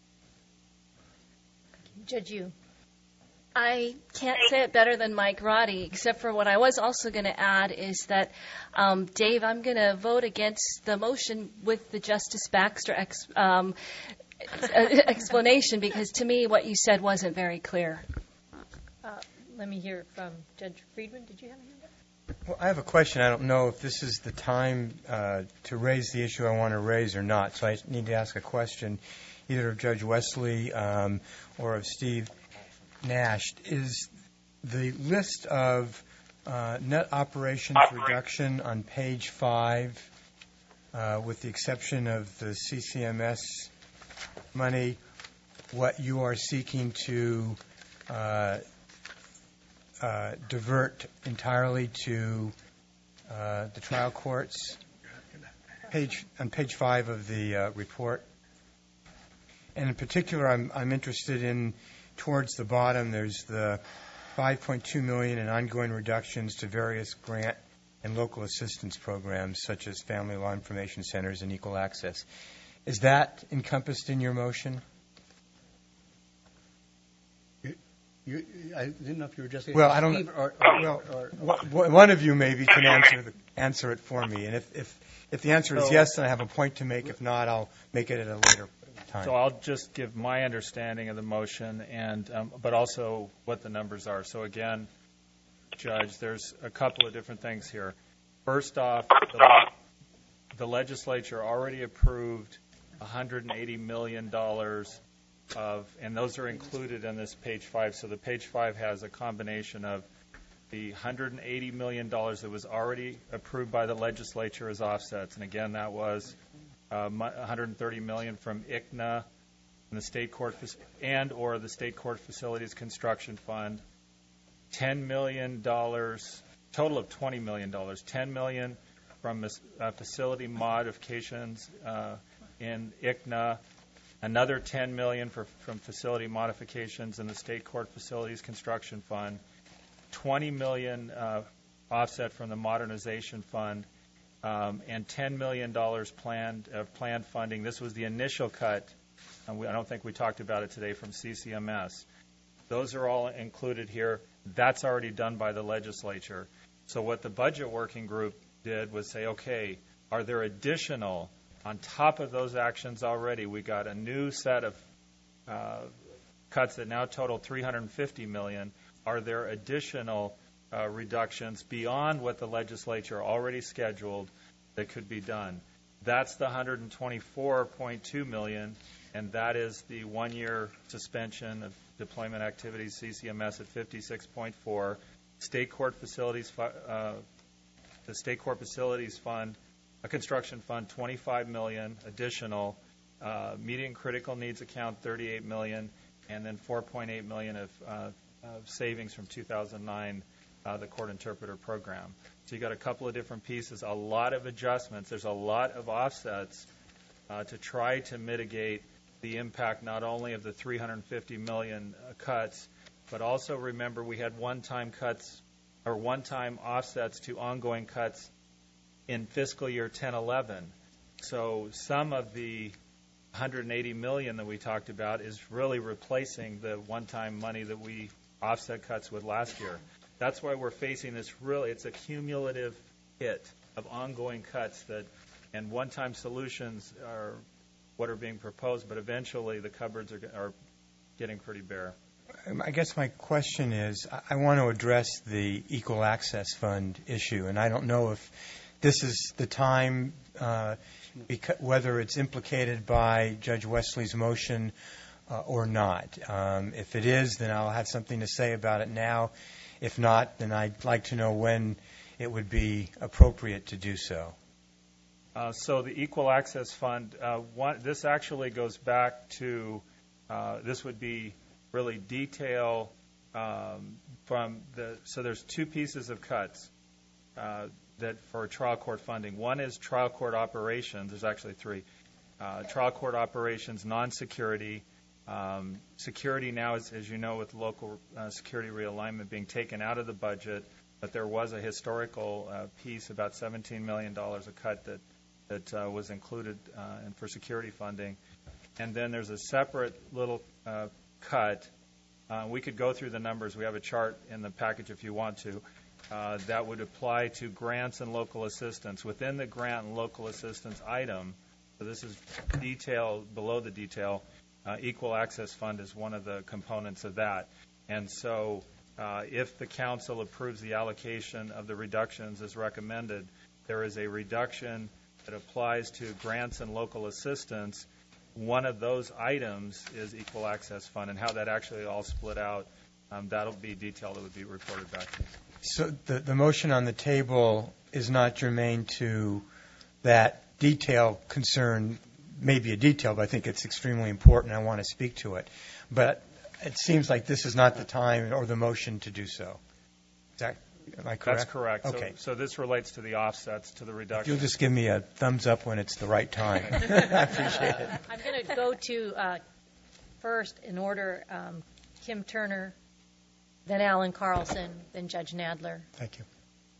Judge Yu. I can't say it better than Mike Roddy, except for what I was also going to add is that, um, Dave, I'm going to vote against the motion with the Justice Baxter ex, um, explanation, because to me what you said wasn't very clear. Uh, let me hear from Judge Friedman. Did you have a hand up? Well, I have a question. I don't know if this is the time uh, to raise the issue I want to raise or not, so I need to ask a question either of Judge Wesley um, or of Steve Nash. Is the list of uh, net operations reduction on page five, uh, with the exception of the C C M S money, what you are seeking to uh, uh, divert entirely to uh, the trial courts? Page on page five of the uh, report. And in particular, I'm, I'm interested in towards the bottom. There's the five point two million dollars in ongoing reductions to various grant and local assistance programs, such as Family Law Information Centers and Equal Access. Is that encompassed in your motion? You, you, I didn't know if you were just well, I don't. Steve or, or, well, or, or, one of you maybe can answer the, answer it for me, and if if, if the answer is So, yes, then I have a point to make. If not, I'll make it at a later time. So I'll just give my understanding of the motion, and um, but also what the numbers are. So again, Judge, there's a couple of different things here. First off, the, the legislature already approved one hundred eighty million dollars of, and those are included in this page five. So the page five has a combination of the one hundred eighty million dollars that was already approved by the legislature as offsets, and again, that was Uh, one hundred thirty million dollars from I C N A and the state court and or the state court facilities construction fund, ten million dollars, total of twenty million dollars, ten million dollars from uh, facility modifications uh, in I C N A, another ten million dollars for, from facility modifications in the state court facilities construction fund, twenty million dollars uh, offset from the modernization fund, Um, and ten million dollars planned uh, planned funding. This was the initial cut. And we, I don't think we talked about it today from C C M S. Those are all included here. That's already done by the legislature. So what the budget working group did was say, okay, are there additional, on top of those actions already, we got a new set of uh, cuts that now total three hundred fifty million dollars. Are there additional Uh, reductions beyond what the legislature already scheduled that could be done? That's the one hundred twenty-four point two million dollars, and that is the one-year suspension of deployment activities, C C M S at fifty-six point four. State court facilities, uh, the state court facilities fund, a construction fund, twenty-five million dollars additional. Uh, median critical needs account, thirty-eight million dollars, and then four point eight million dollars of, uh, of savings from two thousand nine. Uh, the court interpreter program. So you got a couple of different pieces, a lot of adjustments. There's a lot of offsets uh, to try to mitigate the impact not only of the three hundred fifty million uh, cuts, but also remember we had one-time cuts or one-time offsets to ongoing cuts in fiscal year ten eleven. So some of the one hundred eighty million that we talked about is really replacing the one-time money that we offset cuts with last year. That's why we're facing this really, it's a cumulative hit of ongoing cuts that, and one-time solutions are what are being proposed, but eventually the cupboards are, are getting pretty bare. I guess my question is, I want to address the Equal Access Fund issue, and I don't know if this is the time, uh, because, whether it's implicated by Judge Wesley's motion uh, or not. Um, if it is, then I'll have something to say about it now. If not, then I'd like to know when it would be appropriate to do so. Uh, so the Equal Access Fund, uh, one, this actually goes back to, uh, this would be really detail um, from the, so there's two pieces of cuts uh, that for trial court funding. One is trial court operations. There's actually three. Uh, trial court operations, non-security. Um, security now, is, as you know, with local uh, security realignment being taken out of the budget, but there was a historical uh, piece, about seventeen million dollars a cut that that uh, was included uh, in for security funding. And then there's a separate little uh, cut. Uh, we could go through the numbers. We have a chart in the package if you want to. Uh, that would apply to grants and local assistance. Within the grant and local assistance item, so this is detail below the detail, uh, Equal Access Fund is one of the components of that. And so uh, if the council approves the allocation of the reductions as recommended, there is a reduction that applies to grants and local assistance. One of those items is Equal Access Fund, and how that actually all split out, um, that'll be detail that would be reported back to you. So the, the motion on the table is not germane to that detail concern, maybe a detail, but I think it's extremely important. I want to speak to it. But it seems like this is not the time or the motion to do so. Is that Am I correct? That's correct. Okay. So, so this relates to the offsets, to the reduction. You'll just give me a thumbs up when it's the right time. I appreciate it. I'm going to go to uh, first in order um, Kim Turner, then Alan Carlson, then Judge Nadler. Thank you.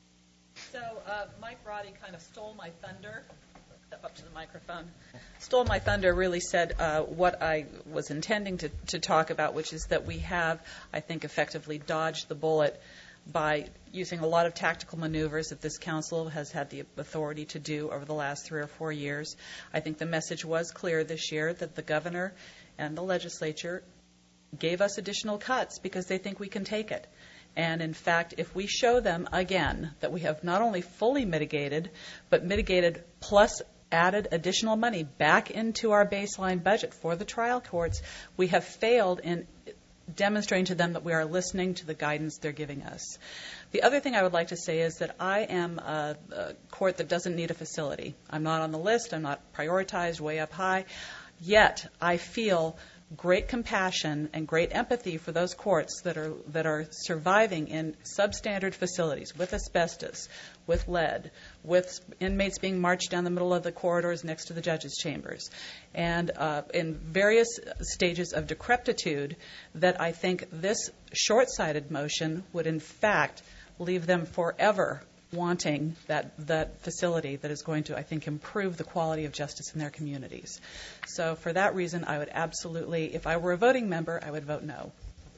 So uh, Mike Roddy kind of stole my thunder. Step up to the microphone. Stole my thunder, really said uh, what I was intending to, to talk about, which is that we have, I think, effectively dodged the bullet by using a lot of tactical maneuvers that this council has had the authority to do over the last three or four years. I think the message was clear this year that the governor and the legislature gave us additional cuts because they think we can take it. And in fact, if we show them again that we have not only fully mitigated, but mitigated plus added additional money back into our baseline budget for the trial courts, we have failed in demonstrating to them that we are listening to the guidance they're giving us. The other thing I would like to say is that I am a, a court that doesn't need a facility. I'm not on the list. I'm not prioritized way up high. Yet I feel great compassion and great empathy for those courts that are that are surviving in substandard facilities with asbestos, with lead, with inmates being marched down the middle of the corridors next to the judges' chambers, and uh, in various stages of decrepitude that I think this short-sighted motion would in fact leave them forever wanting that, that facility that is going to, I think, improve the quality of justice in their communities. So for that reason, I would absolutely, if I were a voting member, I would vote no.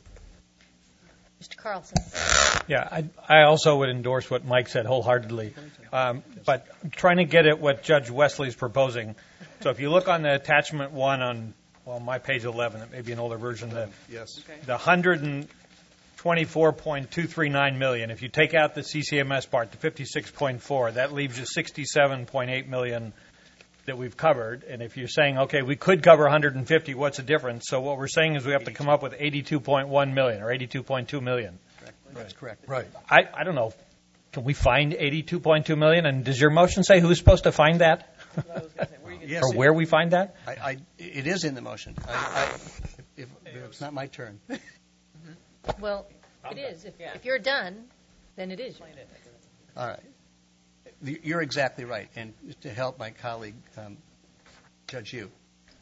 Mister Carlson. Yeah, I, I also would endorse what Mike said wholeheartedly. Um, but I'm trying to get at what Judge Wesley is proposing. So if you look on the attachment one on, well, my page eleven, it may be an older version, the, yes. the one hundred twenty-four point two three nine million dollars. If you take out the C C M S part, the fifty-six point four, that leaves you sixty-seven point eight million dollars that we've covered. And if you're saying, okay, we could cover one hundred fifty, what's the difference? So what we're saying is we have to come up with eighty-two point one million dollars or eighty-two point two million dollars. That's correct. Right. I, I don't know. Can we find eighty-two point two million dollars? And does your motion say who's supposed to find that? Yes, or where we find that? I, I, it is in the motion. I, I, if, if it's not my turn. Well, it is. If, if you're done, then it is. All right. You're exactly right. And to help my colleague, um, Judge Yu,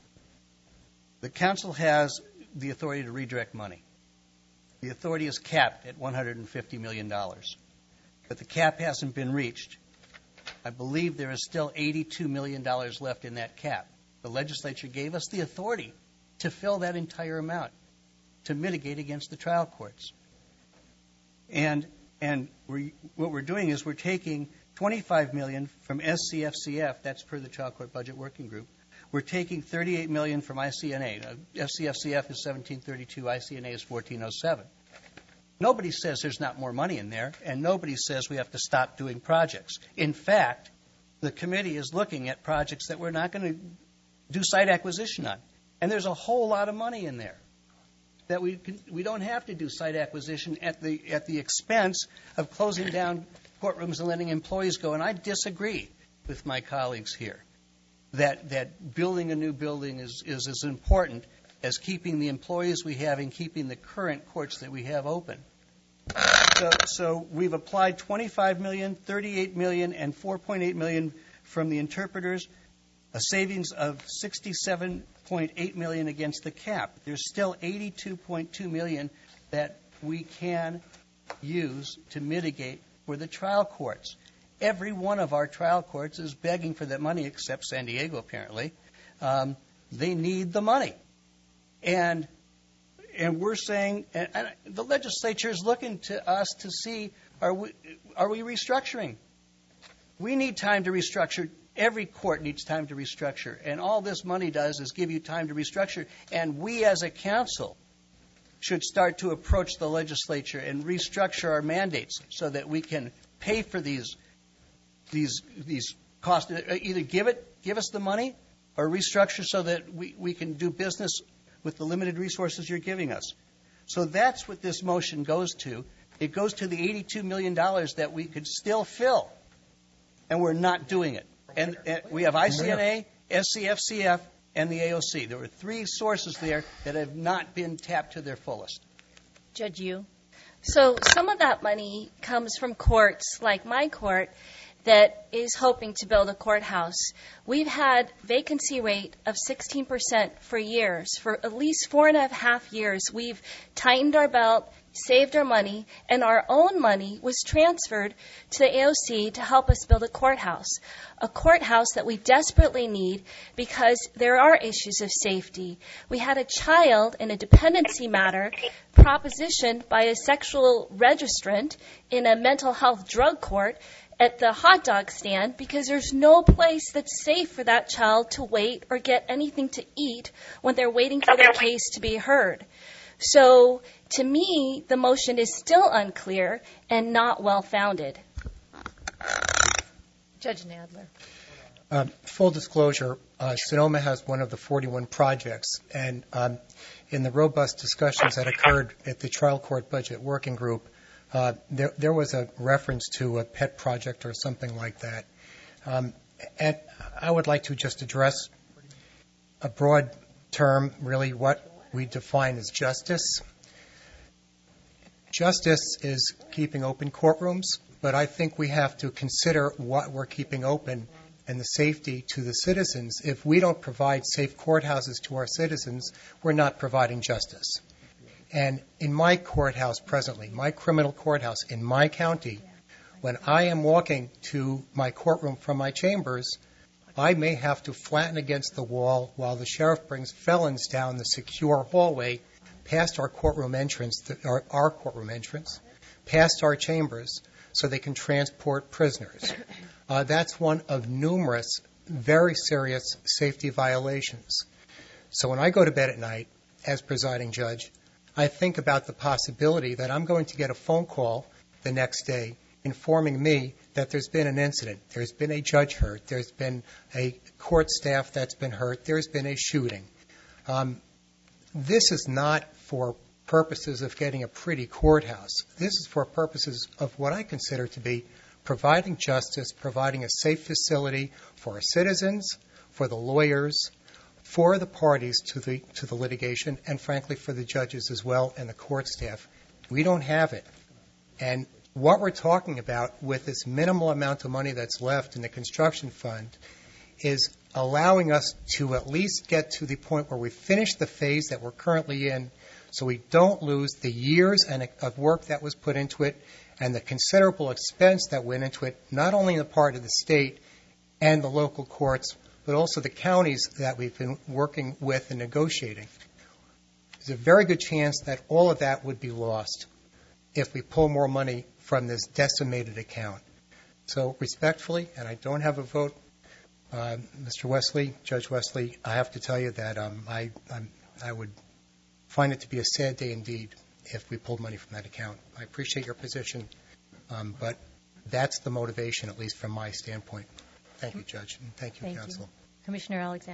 the council has the authority to redirect money. The authority is capped at one hundred fifty million dollars. But the cap hasn't been reached. I believe there is still eighty-two million dollars left in that cap. The legislature gave us the authority to fill that entire amount, to mitigate against the trial courts. And and we, what we're doing is we're taking twenty-five million dollars from S C F C F, that's per the Trial Court Budget Working Group. We're taking thirty-eight million dollars from I C N A. Now, S C F C F is seventeen thirty-two, I C N A is fourteen oh seven. Nobody says there's not more money in there, and nobody says we have to stop doing projects. In fact, the committee is looking at projects that we're not going to do site acquisition on. And there's a whole lot of money in there that we can, we don't have to do site acquisition at the at the expense of closing down courtrooms and letting employees go. And I disagree with my colleagues here that that building a new building is, is as important as keeping the employees we have and keeping the current courts that we have open. So, so we've applied twenty-five million dollars, thirty-eight million dollars, and four point eight million dollars from the interpreters, a savings of sixty-seven point eight million dollars against the cap. There's still eighty-two point two million dollars that we can use to mitigate for the trial courts. Every one of our trial courts is begging for that money, except San Diego, apparently. Um, they need the money. And and we're saying, and, and the legislature is looking to us to see, are we, are we restructuring? We need time to restructure. Every court needs time to restructure. And all this money does is give you time to restructure. And we as a council should start to approach the legislature and restructure our mandates so that we can pay for these these these costs. Either give it, give us the money, or restructure so that we, we can do business with the limited resources you're giving us. So that's what this motion goes to. It goes to the eighty-two million dollars that we could still fill, and we're not doing it. And, and we have I C N A, S C F C F, and the A O C. There were three sources there that have not been tapped to their fullest. Judge Yu? So some of that money comes from courts like my court that is hoping to build a courthouse. We've had vacancy rate of sixteen percent for years. For at least four and a half years, we've tightened our belt, saved our money, and our own money was transferred to the A O C to help us build a courthouse. A courthouse that we desperately need because there are issues of safety. We had a child in a dependency matter propositioned by a sexual registrant in a mental health drug court at the hot dog stand because there's no place that's safe for that child to wait or get anything to eat when they're waiting for their case to be heard. So, to me, the motion is still unclear and not well-founded. Judge Nadler. Uh, full disclosure, uh, Sonoma has one of the forty-one projects, and um, in the robust discussions that occurred at the trial court budget working group, uh, there, there was a reference to a pet project or something like that. Um, and I would like to just address a broad term, really what we define as justice. Justice is keeping open courtrooms, but I think we have to consider what we're keeping open and the safety to the citizens. If we don't provide safe courthouses to our citizens, we're not providing justice. And in my courthouse presently, my criminal courthouse in my county, when I am walking to my courtroom from my chambers, I may have to flatten against the wall while the sheriff brings felons down the secure hallway past our courtroom entrance, our, our courtroom entrance, past our chambers, so they can transport prisoners. Uh, that's one of numerous very serious safety violations. So when I go to bed at night, as presiding judge, I think about the possibility that I'm going to get a phone call the next day informing me that there's been an incident, there's been a judge hurt, there's been a court staff that's been hurt, there's been a shooting. Um, this is not for purposes of getting a pretty courthouse. This is for purposes of what I consider to be providing justice, providing a safe facility for our citizens, for the lawyers, for the parties to the to the litigation, and frankly for the judges as well and the court staff. We don't have it. And what we're talking about with this minimal amount of money that's left in the construction fund is allowing us to at least get to the point where we finish the phase that we're currently in so we don't lose the years and of work that was put into it and the considerable expense that went into it, not only on the part of the state and the local courts, but also the counties that we've been working with and negotiating. There's a very good chance that all of that would be lost if we pull more money from this decimated account. So respectfully, and I don't have a vote, uh, Mister Wesley, Judge Wesley, I have to tell you that um, I, I'm, I would find it to be a sad day indeed if we pulled money from that account. I appreciate your position, um, but that's the motivation, at least from my standpoint. Thank you, Judge, and thank you, Thank Counsel. you. Commissioner Alexander.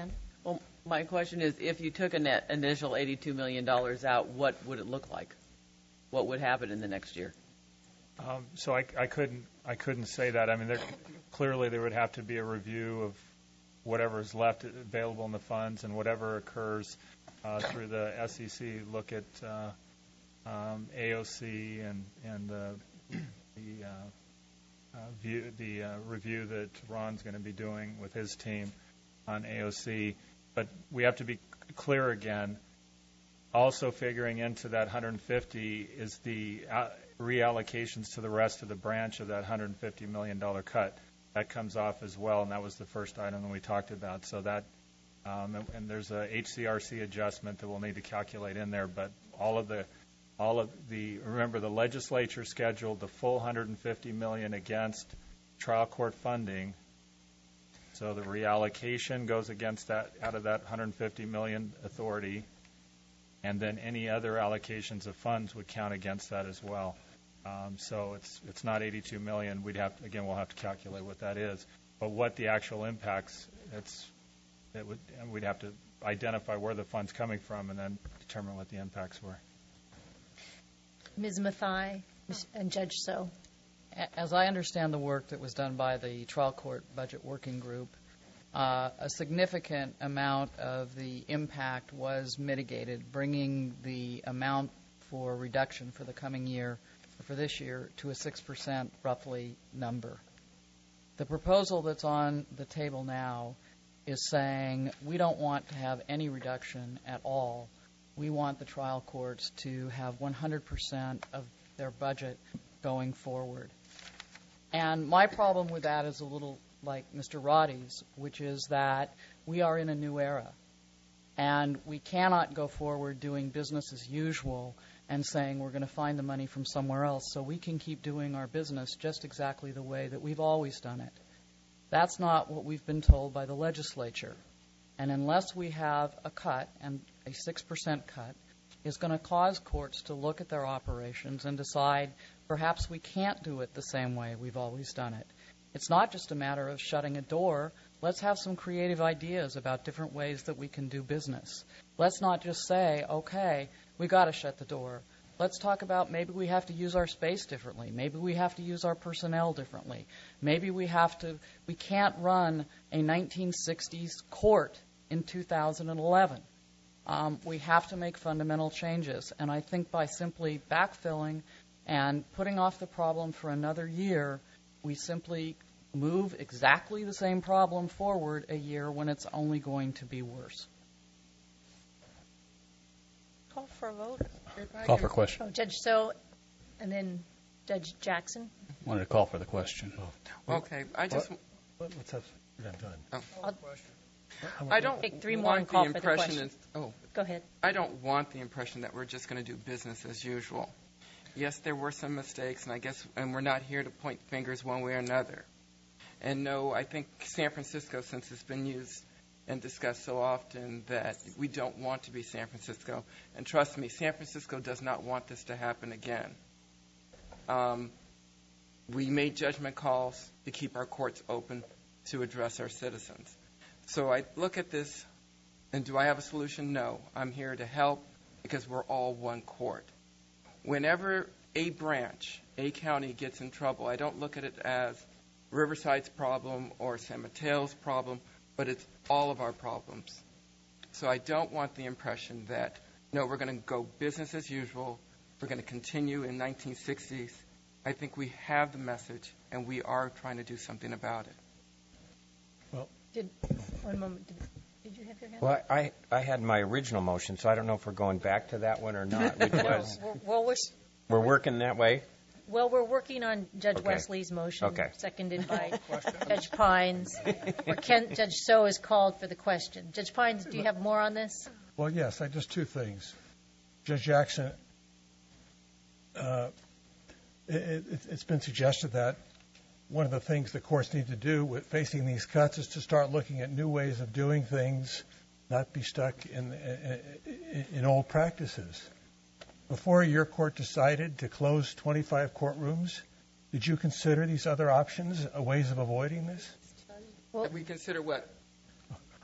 Well, my question is, if you took a net initial eighty-two million dollars out, what would it look like? What would happen in the next year? Um, so I, I couldn't I couldn't say that. I mean, there, clearly there would have to be a review of whatever is left available in the funds and whatever occurs uh, through the S E C. Look at uh, um, A O C and and uh, the uh, uh, view the uh, review that Ron's going to be doing with his team on A O C. But we have to be clear again. Also figuring into that one hundred fifty is the uh, reallocations to the rest of the branch of that one hundred fifty million dollars cut. That comes off as well, and that was the first item that we talked about. So that, um, and, and there's a H C R C adjustment that we'll need to calculate in there. But all of the, all of the, remember the legislature scheduled the full one hundred fifty million dollars against trial court funding. So the reallocation goes against that, out of that one hundred fifty million dollars authority. And then any other allocations of funds would count against that as well. Um, so it's it's not eighty-two million dollars. We'd have to, again, we'll have to calculate what that is. But what the actual impacts, it's it would and we'd have to identify where the fund's coming from and then determine what the impacts were. Miz Mathai and Judge So. As I understand the work that was done by the trial court budget working group, Uh, a significant amount of the impact was mitigated, bringing the amount for reduction for the coming year, for this year, to a six percent roughly number. The proposal that's on the table now is saying we don't want to have any reduction at all. We want the trial courts to have one hundred percent of their budget going forward. And my problem with that is a little like Mister Roddy's, which is that we are in a new era. And we cannot go forward doing business as usual and saying we're going to find the money from somewhere else so we can keep doing our business just exactly the way that we've always done it. That's not what we've been told by the legislature. And unless we have a cut, and a six percent cut, is going to cause courts to look at their operations and decide perhaps we can't do it the same way we've always done it. It's not just a matter of shutting a door. Let's have some creative ideas about different ways that we can do business. Let's not just say, okay, we got to shut the door. Let's talk about maybe we have to use our space differently. Maybe we have to use our personnel differently. Maybe we have to, we can't run a nineteen sixties court in two thousand eleven. Um, we have to make fundamental changes. And I think by simply backfilling and putting off the problem for another year, we simply move exactly the same problem forward a year when it's only going to be worse. Call for a vote. Call for question. Oh, Judge So, and then Judge Jackson. Wanted to call for the question. Oh. Okay, I just. What, let's have that done. Oh. I'll I don't take three more and want call the for the impression. question. That, oh, Go ahead. I don't want the impression that we're just going to do business as usual. Yes, there were some mistakes, and I guess, and we're not here to point fingers one way or another. And no, I think San Francisco, since it's been used and discussed so often, that we don't want to be San Francisco. And trust me, San Francisco does not want this to happen again. Um, we made judgment calls to keep our courts open to address our citizens. So I look at this, and do I have a solution? No. I'm here to help because we're all one court. Whenever a branch, a county gets in trouble, I don't look at it as Riverside's problem or San Mateo's problem, but it's all of our problems. So I don't want the impression that, no, we're going to go business as usual. We're going to continue in nineteen sixties. I think we have the message, and we are trying to do something about it. Well, did one moment. Did, did you have your hand? Well, I, I had my original motion, so I don't know if we're going back to that one or not. Because no, we're, well, we're, we're working that way. Well, we're working on Judge Okay. Wesley's motion, Okay. seconded by Judge Pines. Where Ken, Judge So is called for the question. Judge Pines, do you have more on this? Well, yes, I just two things. Judge Jackson, uh, it, it, it's been suggested that one of the things the courts need to do with facing these cuts is to start looking at new ways of doing things, not be stuck in, in, in old practices. Before your court decided to close twenty-five courtrooms, did you consider these other options, uh, ways of avoiding this? Well, we consider what?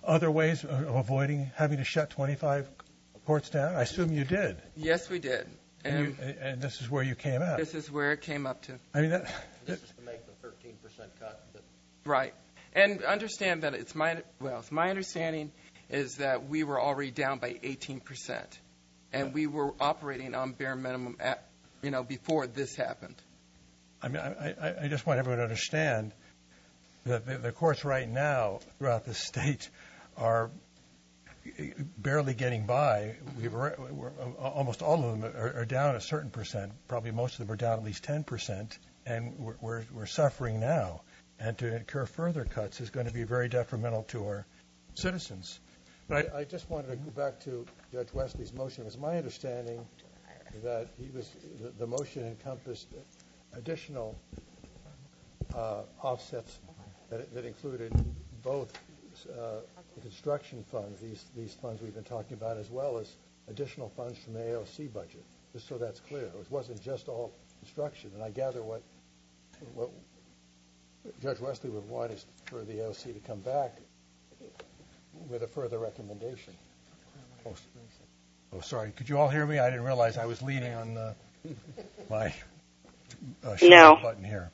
other ways of avoiding having to shut twenty-five courts down? I assume you did. Yes, we did. And, you, and this is where you came out. This is where it came up to. I mean, that, this is to make the thirteen percent cut. That right. And understand that it's my, well, it's my understanding is that we were already down by eighteen percent. And we were operating on bare minimum, at, you know, before this happened. I mean, I, I, I just want everyone to understand that the, the courts right now throughout the state are barely getting by. We've, we're, almost all of them are, are down a certain percent. Probably most of them are down at least ten percent, and we're, we're, we're suffering now. And to incur further cuts is going to be very detrimental to our citizens. But I, I just wanted to go back to Judge Wesley's motion. It was my understanding that he was the, the motion encompassed additional uh, offsets that, that included both uh, the construction funds, these these funds we've been talking about, as well as additional funds from the A O C budget. Just so that's clear, it wasn't just all construction. And I gather what what Judge Wesley would want is for the A O C to come back with a further recommendation. Oh, oh, sorry. Could you all hear me? I didn't realize I was leaning on uh, my uh, no. button here.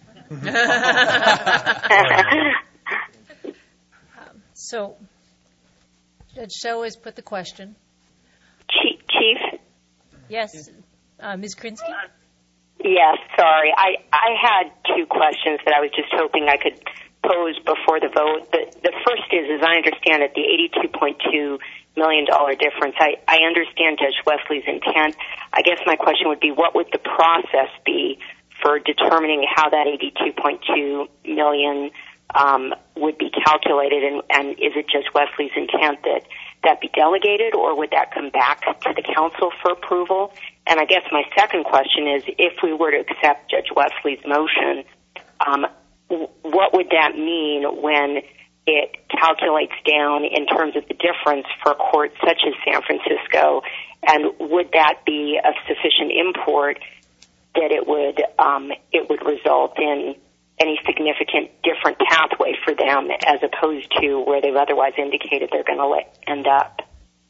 um, so, Judge Stowe has put the question. Chief? Yes. Uh, Miz Krinsky? Yes, sorry. I, I had two questions that I was just hoping I could pose before the vote. The, the first is, as I understand it, the eighty-two point two million dollars difference. I, I understand Judge Wesley's intent. I guess my question would be, what would the process be for determining how that eighty-two point two million dollars um, would be calculated, and, and is it Judge Wesley's intent that that be delegated, or would that come back to the council for approval? And I guess my second question is, if we were to accept Judge Wesley's motion, um, what would that mean when it calculates down in terms of the difference for courts such as San Francisco? And would that be of sufficient import that it would um, it would result in any significant different pathway for them as opposed to where they've otherwise indicated they're going to end up?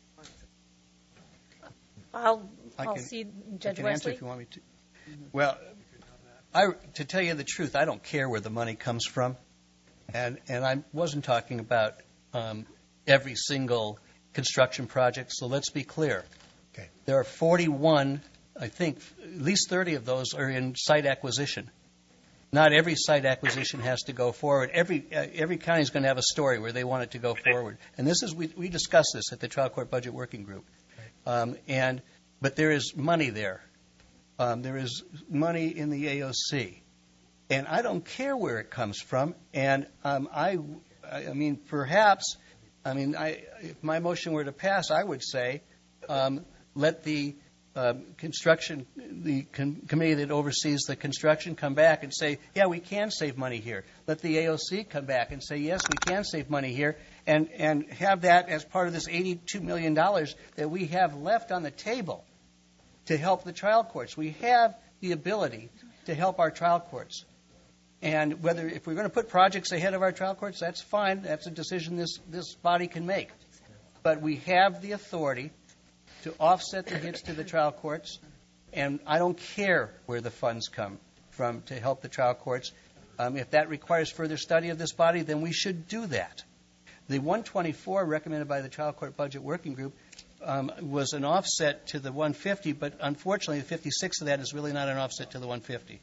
I'll, I I'll can, see I Judge can Wesley. answer if you want me to. Well, I, to tell you the truth, I don't care where the money comes from, and and I wasn't talking about um, every single construction project. So let's be clear. Okay. There are forty-one, I think, at least thirty of those are in site acquisition. Not every site acquisition has to go forward. Every uh, every county is going to have a story where they want it to go forward. And this is we we discussed this at the Trial Court Budget Working Group. Um, and but there is money there. Um, there is money in the A O C, and I don't care where it comes from. And um, I, I mean, perhaps, I mean, I, if my motion were to pass, I would say, um, let the uh, construction, the com- committee that oversees the construction, come back and say, yeah, we can save money here. Let the A O C come back and say, yes, we can save money here, and and have that as part of this eighty-two million dollars that we have left on the table to help the trial courts. We have the ability to help our trial courts. And whether if we're going to put projects ahead of our trial courts, that's fine. That's a decision this, this body can make. But we have the authority to offset the hits to the trial courts, and I don't care where the funds come from to help the trial courts. Um, if that requires further study of this body, then we should do that. The one twenty-four recommended by the Trial Court Budget Working Group Um, was an offset to the one fifty, but unfortunately, the fifty-six of that is really not an offset to the one fifty.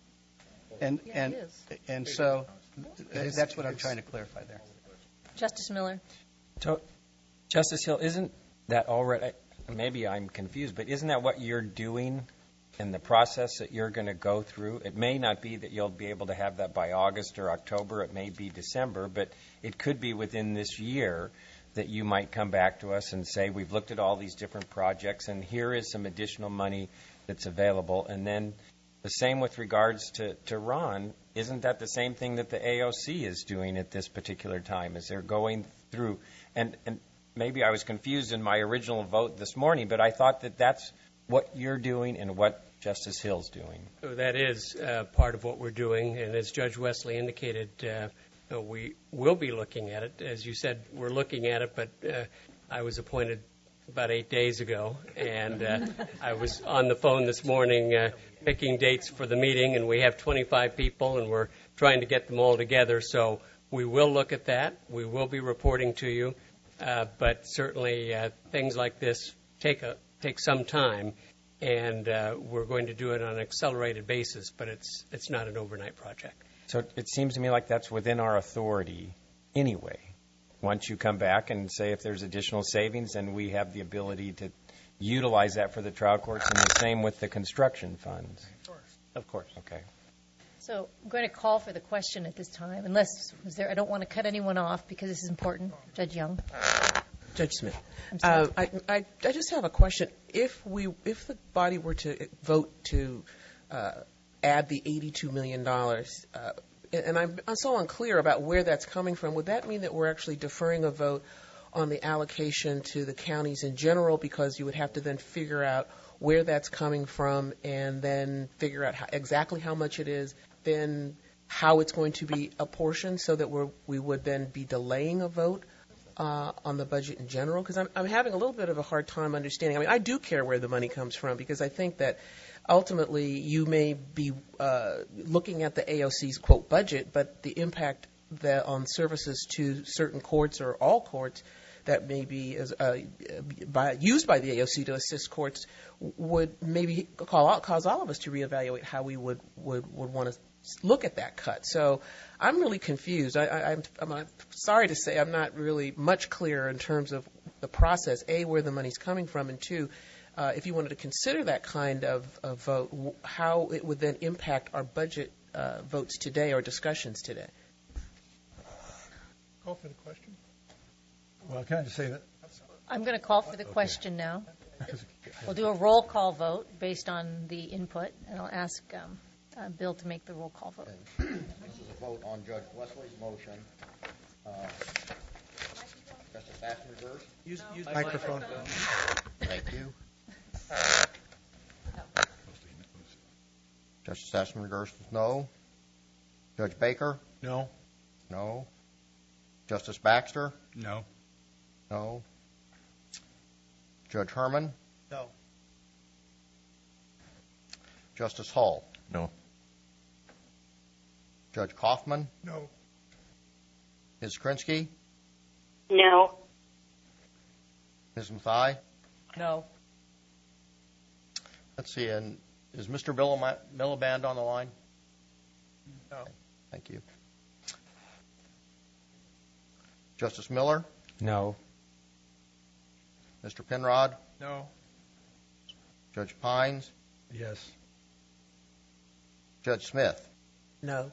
And Yeah, and it is. and so th- that's what I'm trying to clarify there. Justice Miller. To, Justice Hill, isn't that already? Maybe I'm confused, but isn't that what you're doing in the process that you're going to go through? It may not be that you'll be able to have that by August or October. It may be December, but it could be within this year that you might come back to us and say, we've looked at all these different projects, and here is some additional money that's available. And then the same with regards to, to Ron. Isn't that the same thing that the A O C is doing at this particular time, as they're going through? And, and maybe I was confused in my original vote this morning, but I thought that that's what you're doing and what Justice Hill's doing. So that is uh, part of what we're doing. And as Judge Wesley indicated, uh, uh, we will be looking at it. As you said, we're looking at it, but uh, I was appointed about eight days ago, and uh, I was on the phone this morning uh, picking dates for the meeting, and we have twenty-five people, and we're trying to get them all together. So we will look at that. We will be reporting to you, uh, but certainly uh, things like this take a take some time, and uh, we're going to do it on an accelerated basis, but it's it's not an overnight project. So it seems to me like that's within our authority anyway. Once you come back and say if there's additional savings, then we have the ability to utilize that for the trial courts, and the same with the construction funds. Of course. Of course. Okay. So I'm going to call for the question at this time, unless was there. I don't want to cut anyone off because this is important. Judge Young. Judge Smith. I'm sorry. Uh, I, I, I just have a question. If we, if the body were to vote to uh, add the eighty-two million dollars, uh, and I'm, I'm so unclear about where that's coming from, would that mean that we're actually deferring a vote on the allocation to the counties in general, because you would have to then figure out where that's coming from and then figure out how, exactly how much it is, then how it's going to be apportioned, so that we're, we would then be delaying a vote uh, on the budget in general? Because I'm, I'm having a little bit of a hard time understanding. I mean, I do care where the money comes from, because I think that ultimately you may be uh, looking at the A O C's, quote, budget, but the impact that on services to certain courts or all courts that may be as, uh, by, used by the A O C to assist courts would maybe call out, cause all of us to reevaluate how we would, would, would want to look at that cut. So I'm really confused. I, I, I'm, I'm sorry to say I'm not really much clearer in terms of the process, A, where the money's coming from, and two, uh, if you wanted to consider that kind of, of vote, w- how it would then impact our budget uh, votes today or discussions today. Call for the question. Well, can I just say that? I'm going to call for the Okay. question now. We'll do a roll call vote based on the input, and I'll ask um, uh, Bill to make the roll call vote. This is a vote on Judge Wesley's motion. Uh, Justice Baxter reversed. Use, use Microphone. Thank you. Justice Aspendergurst is no. Judge Baker? No. No. Justice Baxter? No. No. Judge Herman? No. Justice Hall? No. Judge Kaufman? No. Miz Krinsky? No. Miz Mathai? No. Let's see, and is Mister Milliband Milliband on the line? No. Thank you. Justice Miller? No. Mister Penrod? No. Judge Pines? Yes. Judge Smith? No.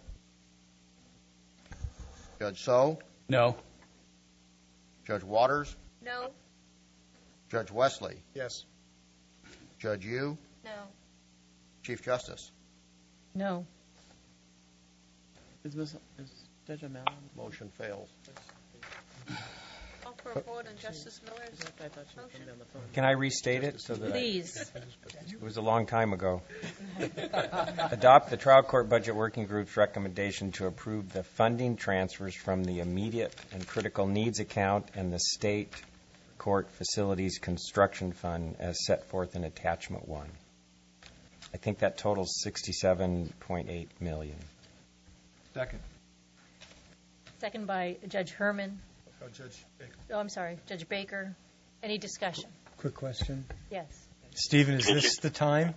Judge So? No. Judge Waters? No. Judge Wesley? Yes. Judge Yu? No. Chief Justice? No. Is, Miz is Judge O'Malley? Motion fails. Call for a vote on Justice Miller's motion. Can I restate it so that Please. I, it was a long time ago. Adopt the trial court budget working group's recommendation to approve the funding transfers from the immediate and critical needs account and the state court facilities construction fund as set forth in attachment one. I think that totals sixty-seven point eight million. Second. Second by Judge Herman. Oh, Judge Baker. Oh, I'm sorry, Judge Baker. Any discussion? Quick question. Yes. Stephen, is this the time?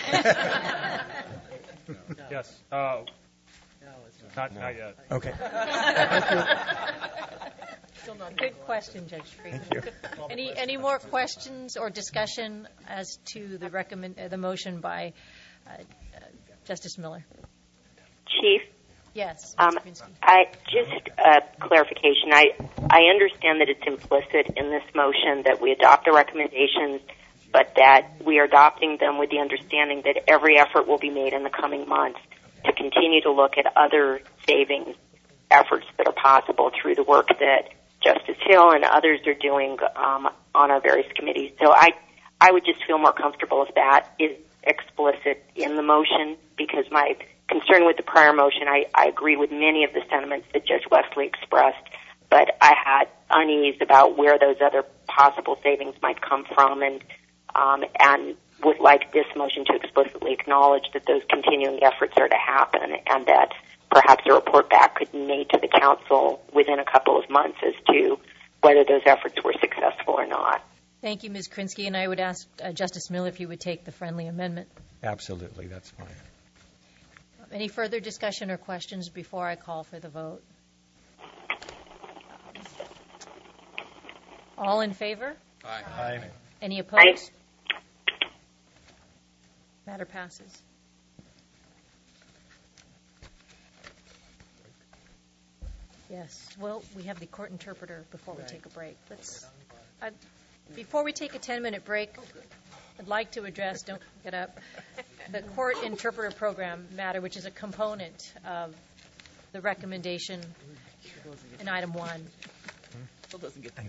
Yes. Uh, not, not yet. Okay. Good question, Judge Friedman. Thank you. Any any more questions or discussion as to the recommend uh, the motion by uh, uh, Justice Miller? Chief? Yes. Um, I just uh, clarification. I I understand that it's implicit in this motion that we adopt the recommendations, but that we are adopting them with the understanding that every effort will be made in the coming months to continue to look at other savings efforts that are possible through the work that Justice Hill and others are doing um, on our various committees. So I I would just feel more comfortable if that is explicit in the motion, because my concerned with the prior motion. I, I agree with many of the sentiments that Judge Wesley expressed, but I had unease about where those other possible savings might come from, and um, and would like this motion to explicitly acknowledge that those continuing efforts are to happen, and that perhaps a report back could be made to the council within a couple of months as to whether those efforts were successful or not. Thank you, Miz Krinsky, and I would ask uh, Justice Miller if you would take the friendly amendment. Absolutely, that's fine. Any further discussion or questions before I call for the vote? All in favor? Aye. Aye. Any opposed? Aye. Matter passes. Yes. Well, we have the court interpreter before we take a break. Let's. I, before we take a ten-minute break, I'd like to address. Don't get up. The court interpreter program matter, which is a component of the recommendation in item one. Still doesn't get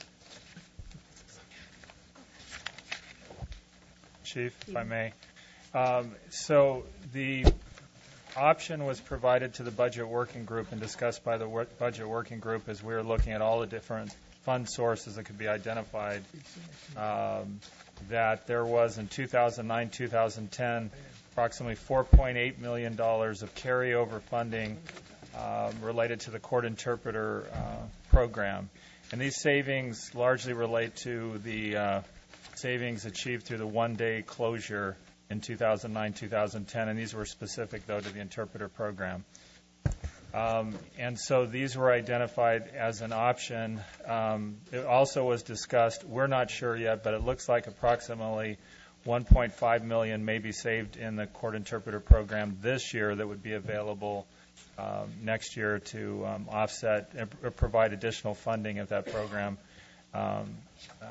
Chief, if I may. Um, so the option was provided to the budget working group and discussed by the wor- budget working group as we were looking at all the different fund sources that could be identified, um, that there was in two thousand nine, two thousand ten approximately four point eight million dollars of carryover funding um, related to the court interpreter uh, program. And these savings largely relate to the uh, savings achieved through the one-day closure in two thousand nine, two thousand ten, and these were specific, though, to the interpreter program. Um, and so these were identified as an option. Um, it also was discussed, we're not sure yet, but it looks like approximately one point five million dollars may be saved in the court interpreter program this year that would be available um, next year to um, offset or provide additional funding if that program um, uh,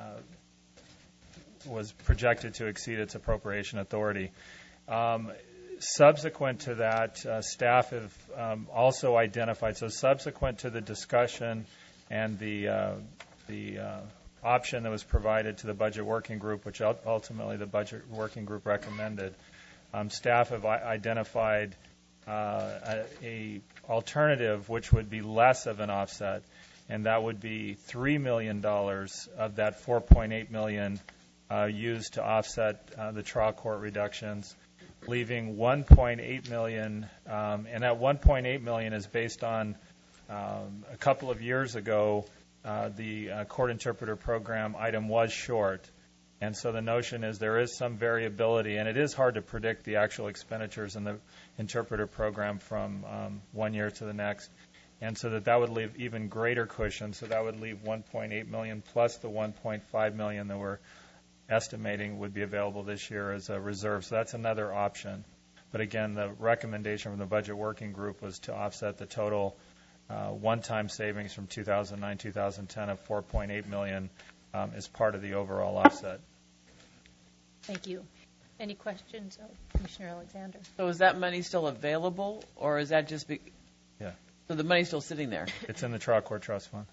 was projected to exceed its appropriation authority. Um, subsequent to that, uh, staff have um, also identified, so subsequent to the discussion and the uh, the uh, option that was provided to the budget working group, which ultimately the budget working group recommended, um, staff have I- identified uh, a, a alternative which would be less of an offset, and that would be three million dollars of that four point eight million dollars Uh, used to offset uh, the trial court reductions, leaving one point eight million dollars, um, and that one point eight million dollars is based on um, a couple of years ago, uh, the uh, court interpreter program item was short, and so the notion is there is some variability, and it is hard to predict the actual expenditures in the interpreter program from um, one year to the next, and so that that would leave even greater cushion, so that would leave one point eight million dollars plus the one point five million dollars that we're estimating would be available this year as a reserve. So that's another option. But again, the recommendation from the budget working group was to offset the total uh, one-time savings from two thousand nine, two thousand ten of four point eight million dollars um, as part of the overall offset. Thank you. Any questions of Commissioner Alexander? So is that money still available, or is that just be? Yeah. So the money's still sitting there? It's in the trial court trust fund.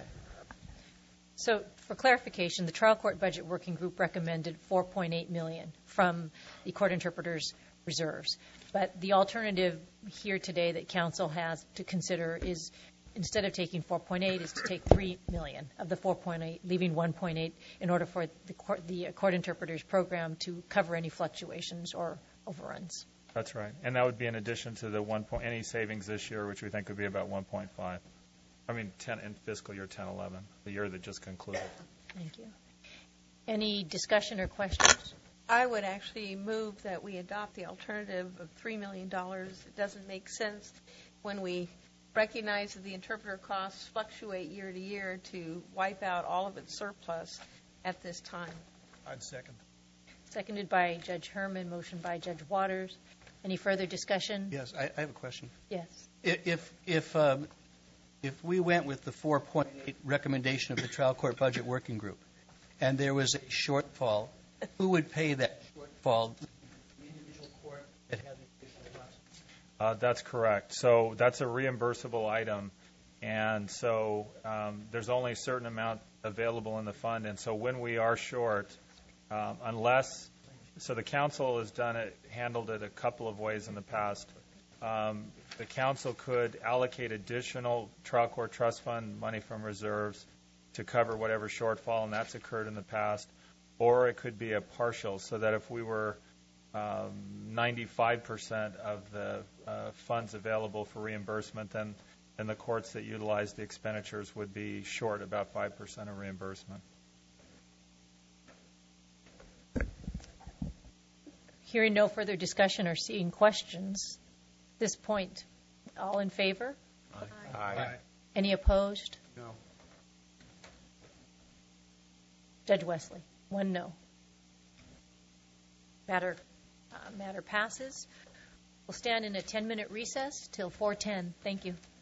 So, for clarification, the trial court budget working group recommended four point eight million dollars from the court interpreter's reserves. But the alternative here today that council has to consider is, instead of taking four point eight, is to take three million dollars of the four point eight, leaving one point eight in order for the court, the court interpreter's program to cover any fluctuations or overruns. That's right. And that would be in addition to the one point, any savings this year, which we think would be about one point five. I mean, ten in fiscal year ten eleven, the year that just concluded. Thank you. Any discussion or questions? I would actually move that we adopt the alternative of three million dollars. It doesn't make sense when we recognize that the interpreter costs fluctuate year to year to wipe out all of its surplus at this time. I'd second. Seconded by Judge Herman, motion by Judge Waters. Any further discussion? Yes, I, I have a question. Yes. If if um, if we went with the four point eight recommendation of the trial court budget working group, and there was a shortfall, who would pay that shortfall? The individual court that had the additional loss? Uh, that's correct. So that's a reimbursable item, and so um, there's only a certain amount available in the fund. And so when we are short, um, unless so, the council has done it, handled it a couple of ways in the past. um, the council could allocate additional trial court trust fund money from reserves to cover whatever shortfall, and that's occurred in the past, or it could be a partial, so that if we were um, ninety-five percent of the uh, funds available for reimbursement, then, then the courts that utilize the expenditures would be short about five percent of reimbursement. Hearing no further discussion or seeing questions, at this point, all in favor? Aye. Aye. Any opposed? No. Judge Wesley, one no. Matter, uh, matter passes. We'll stand in a ten-minute recess till four ten. Thank you.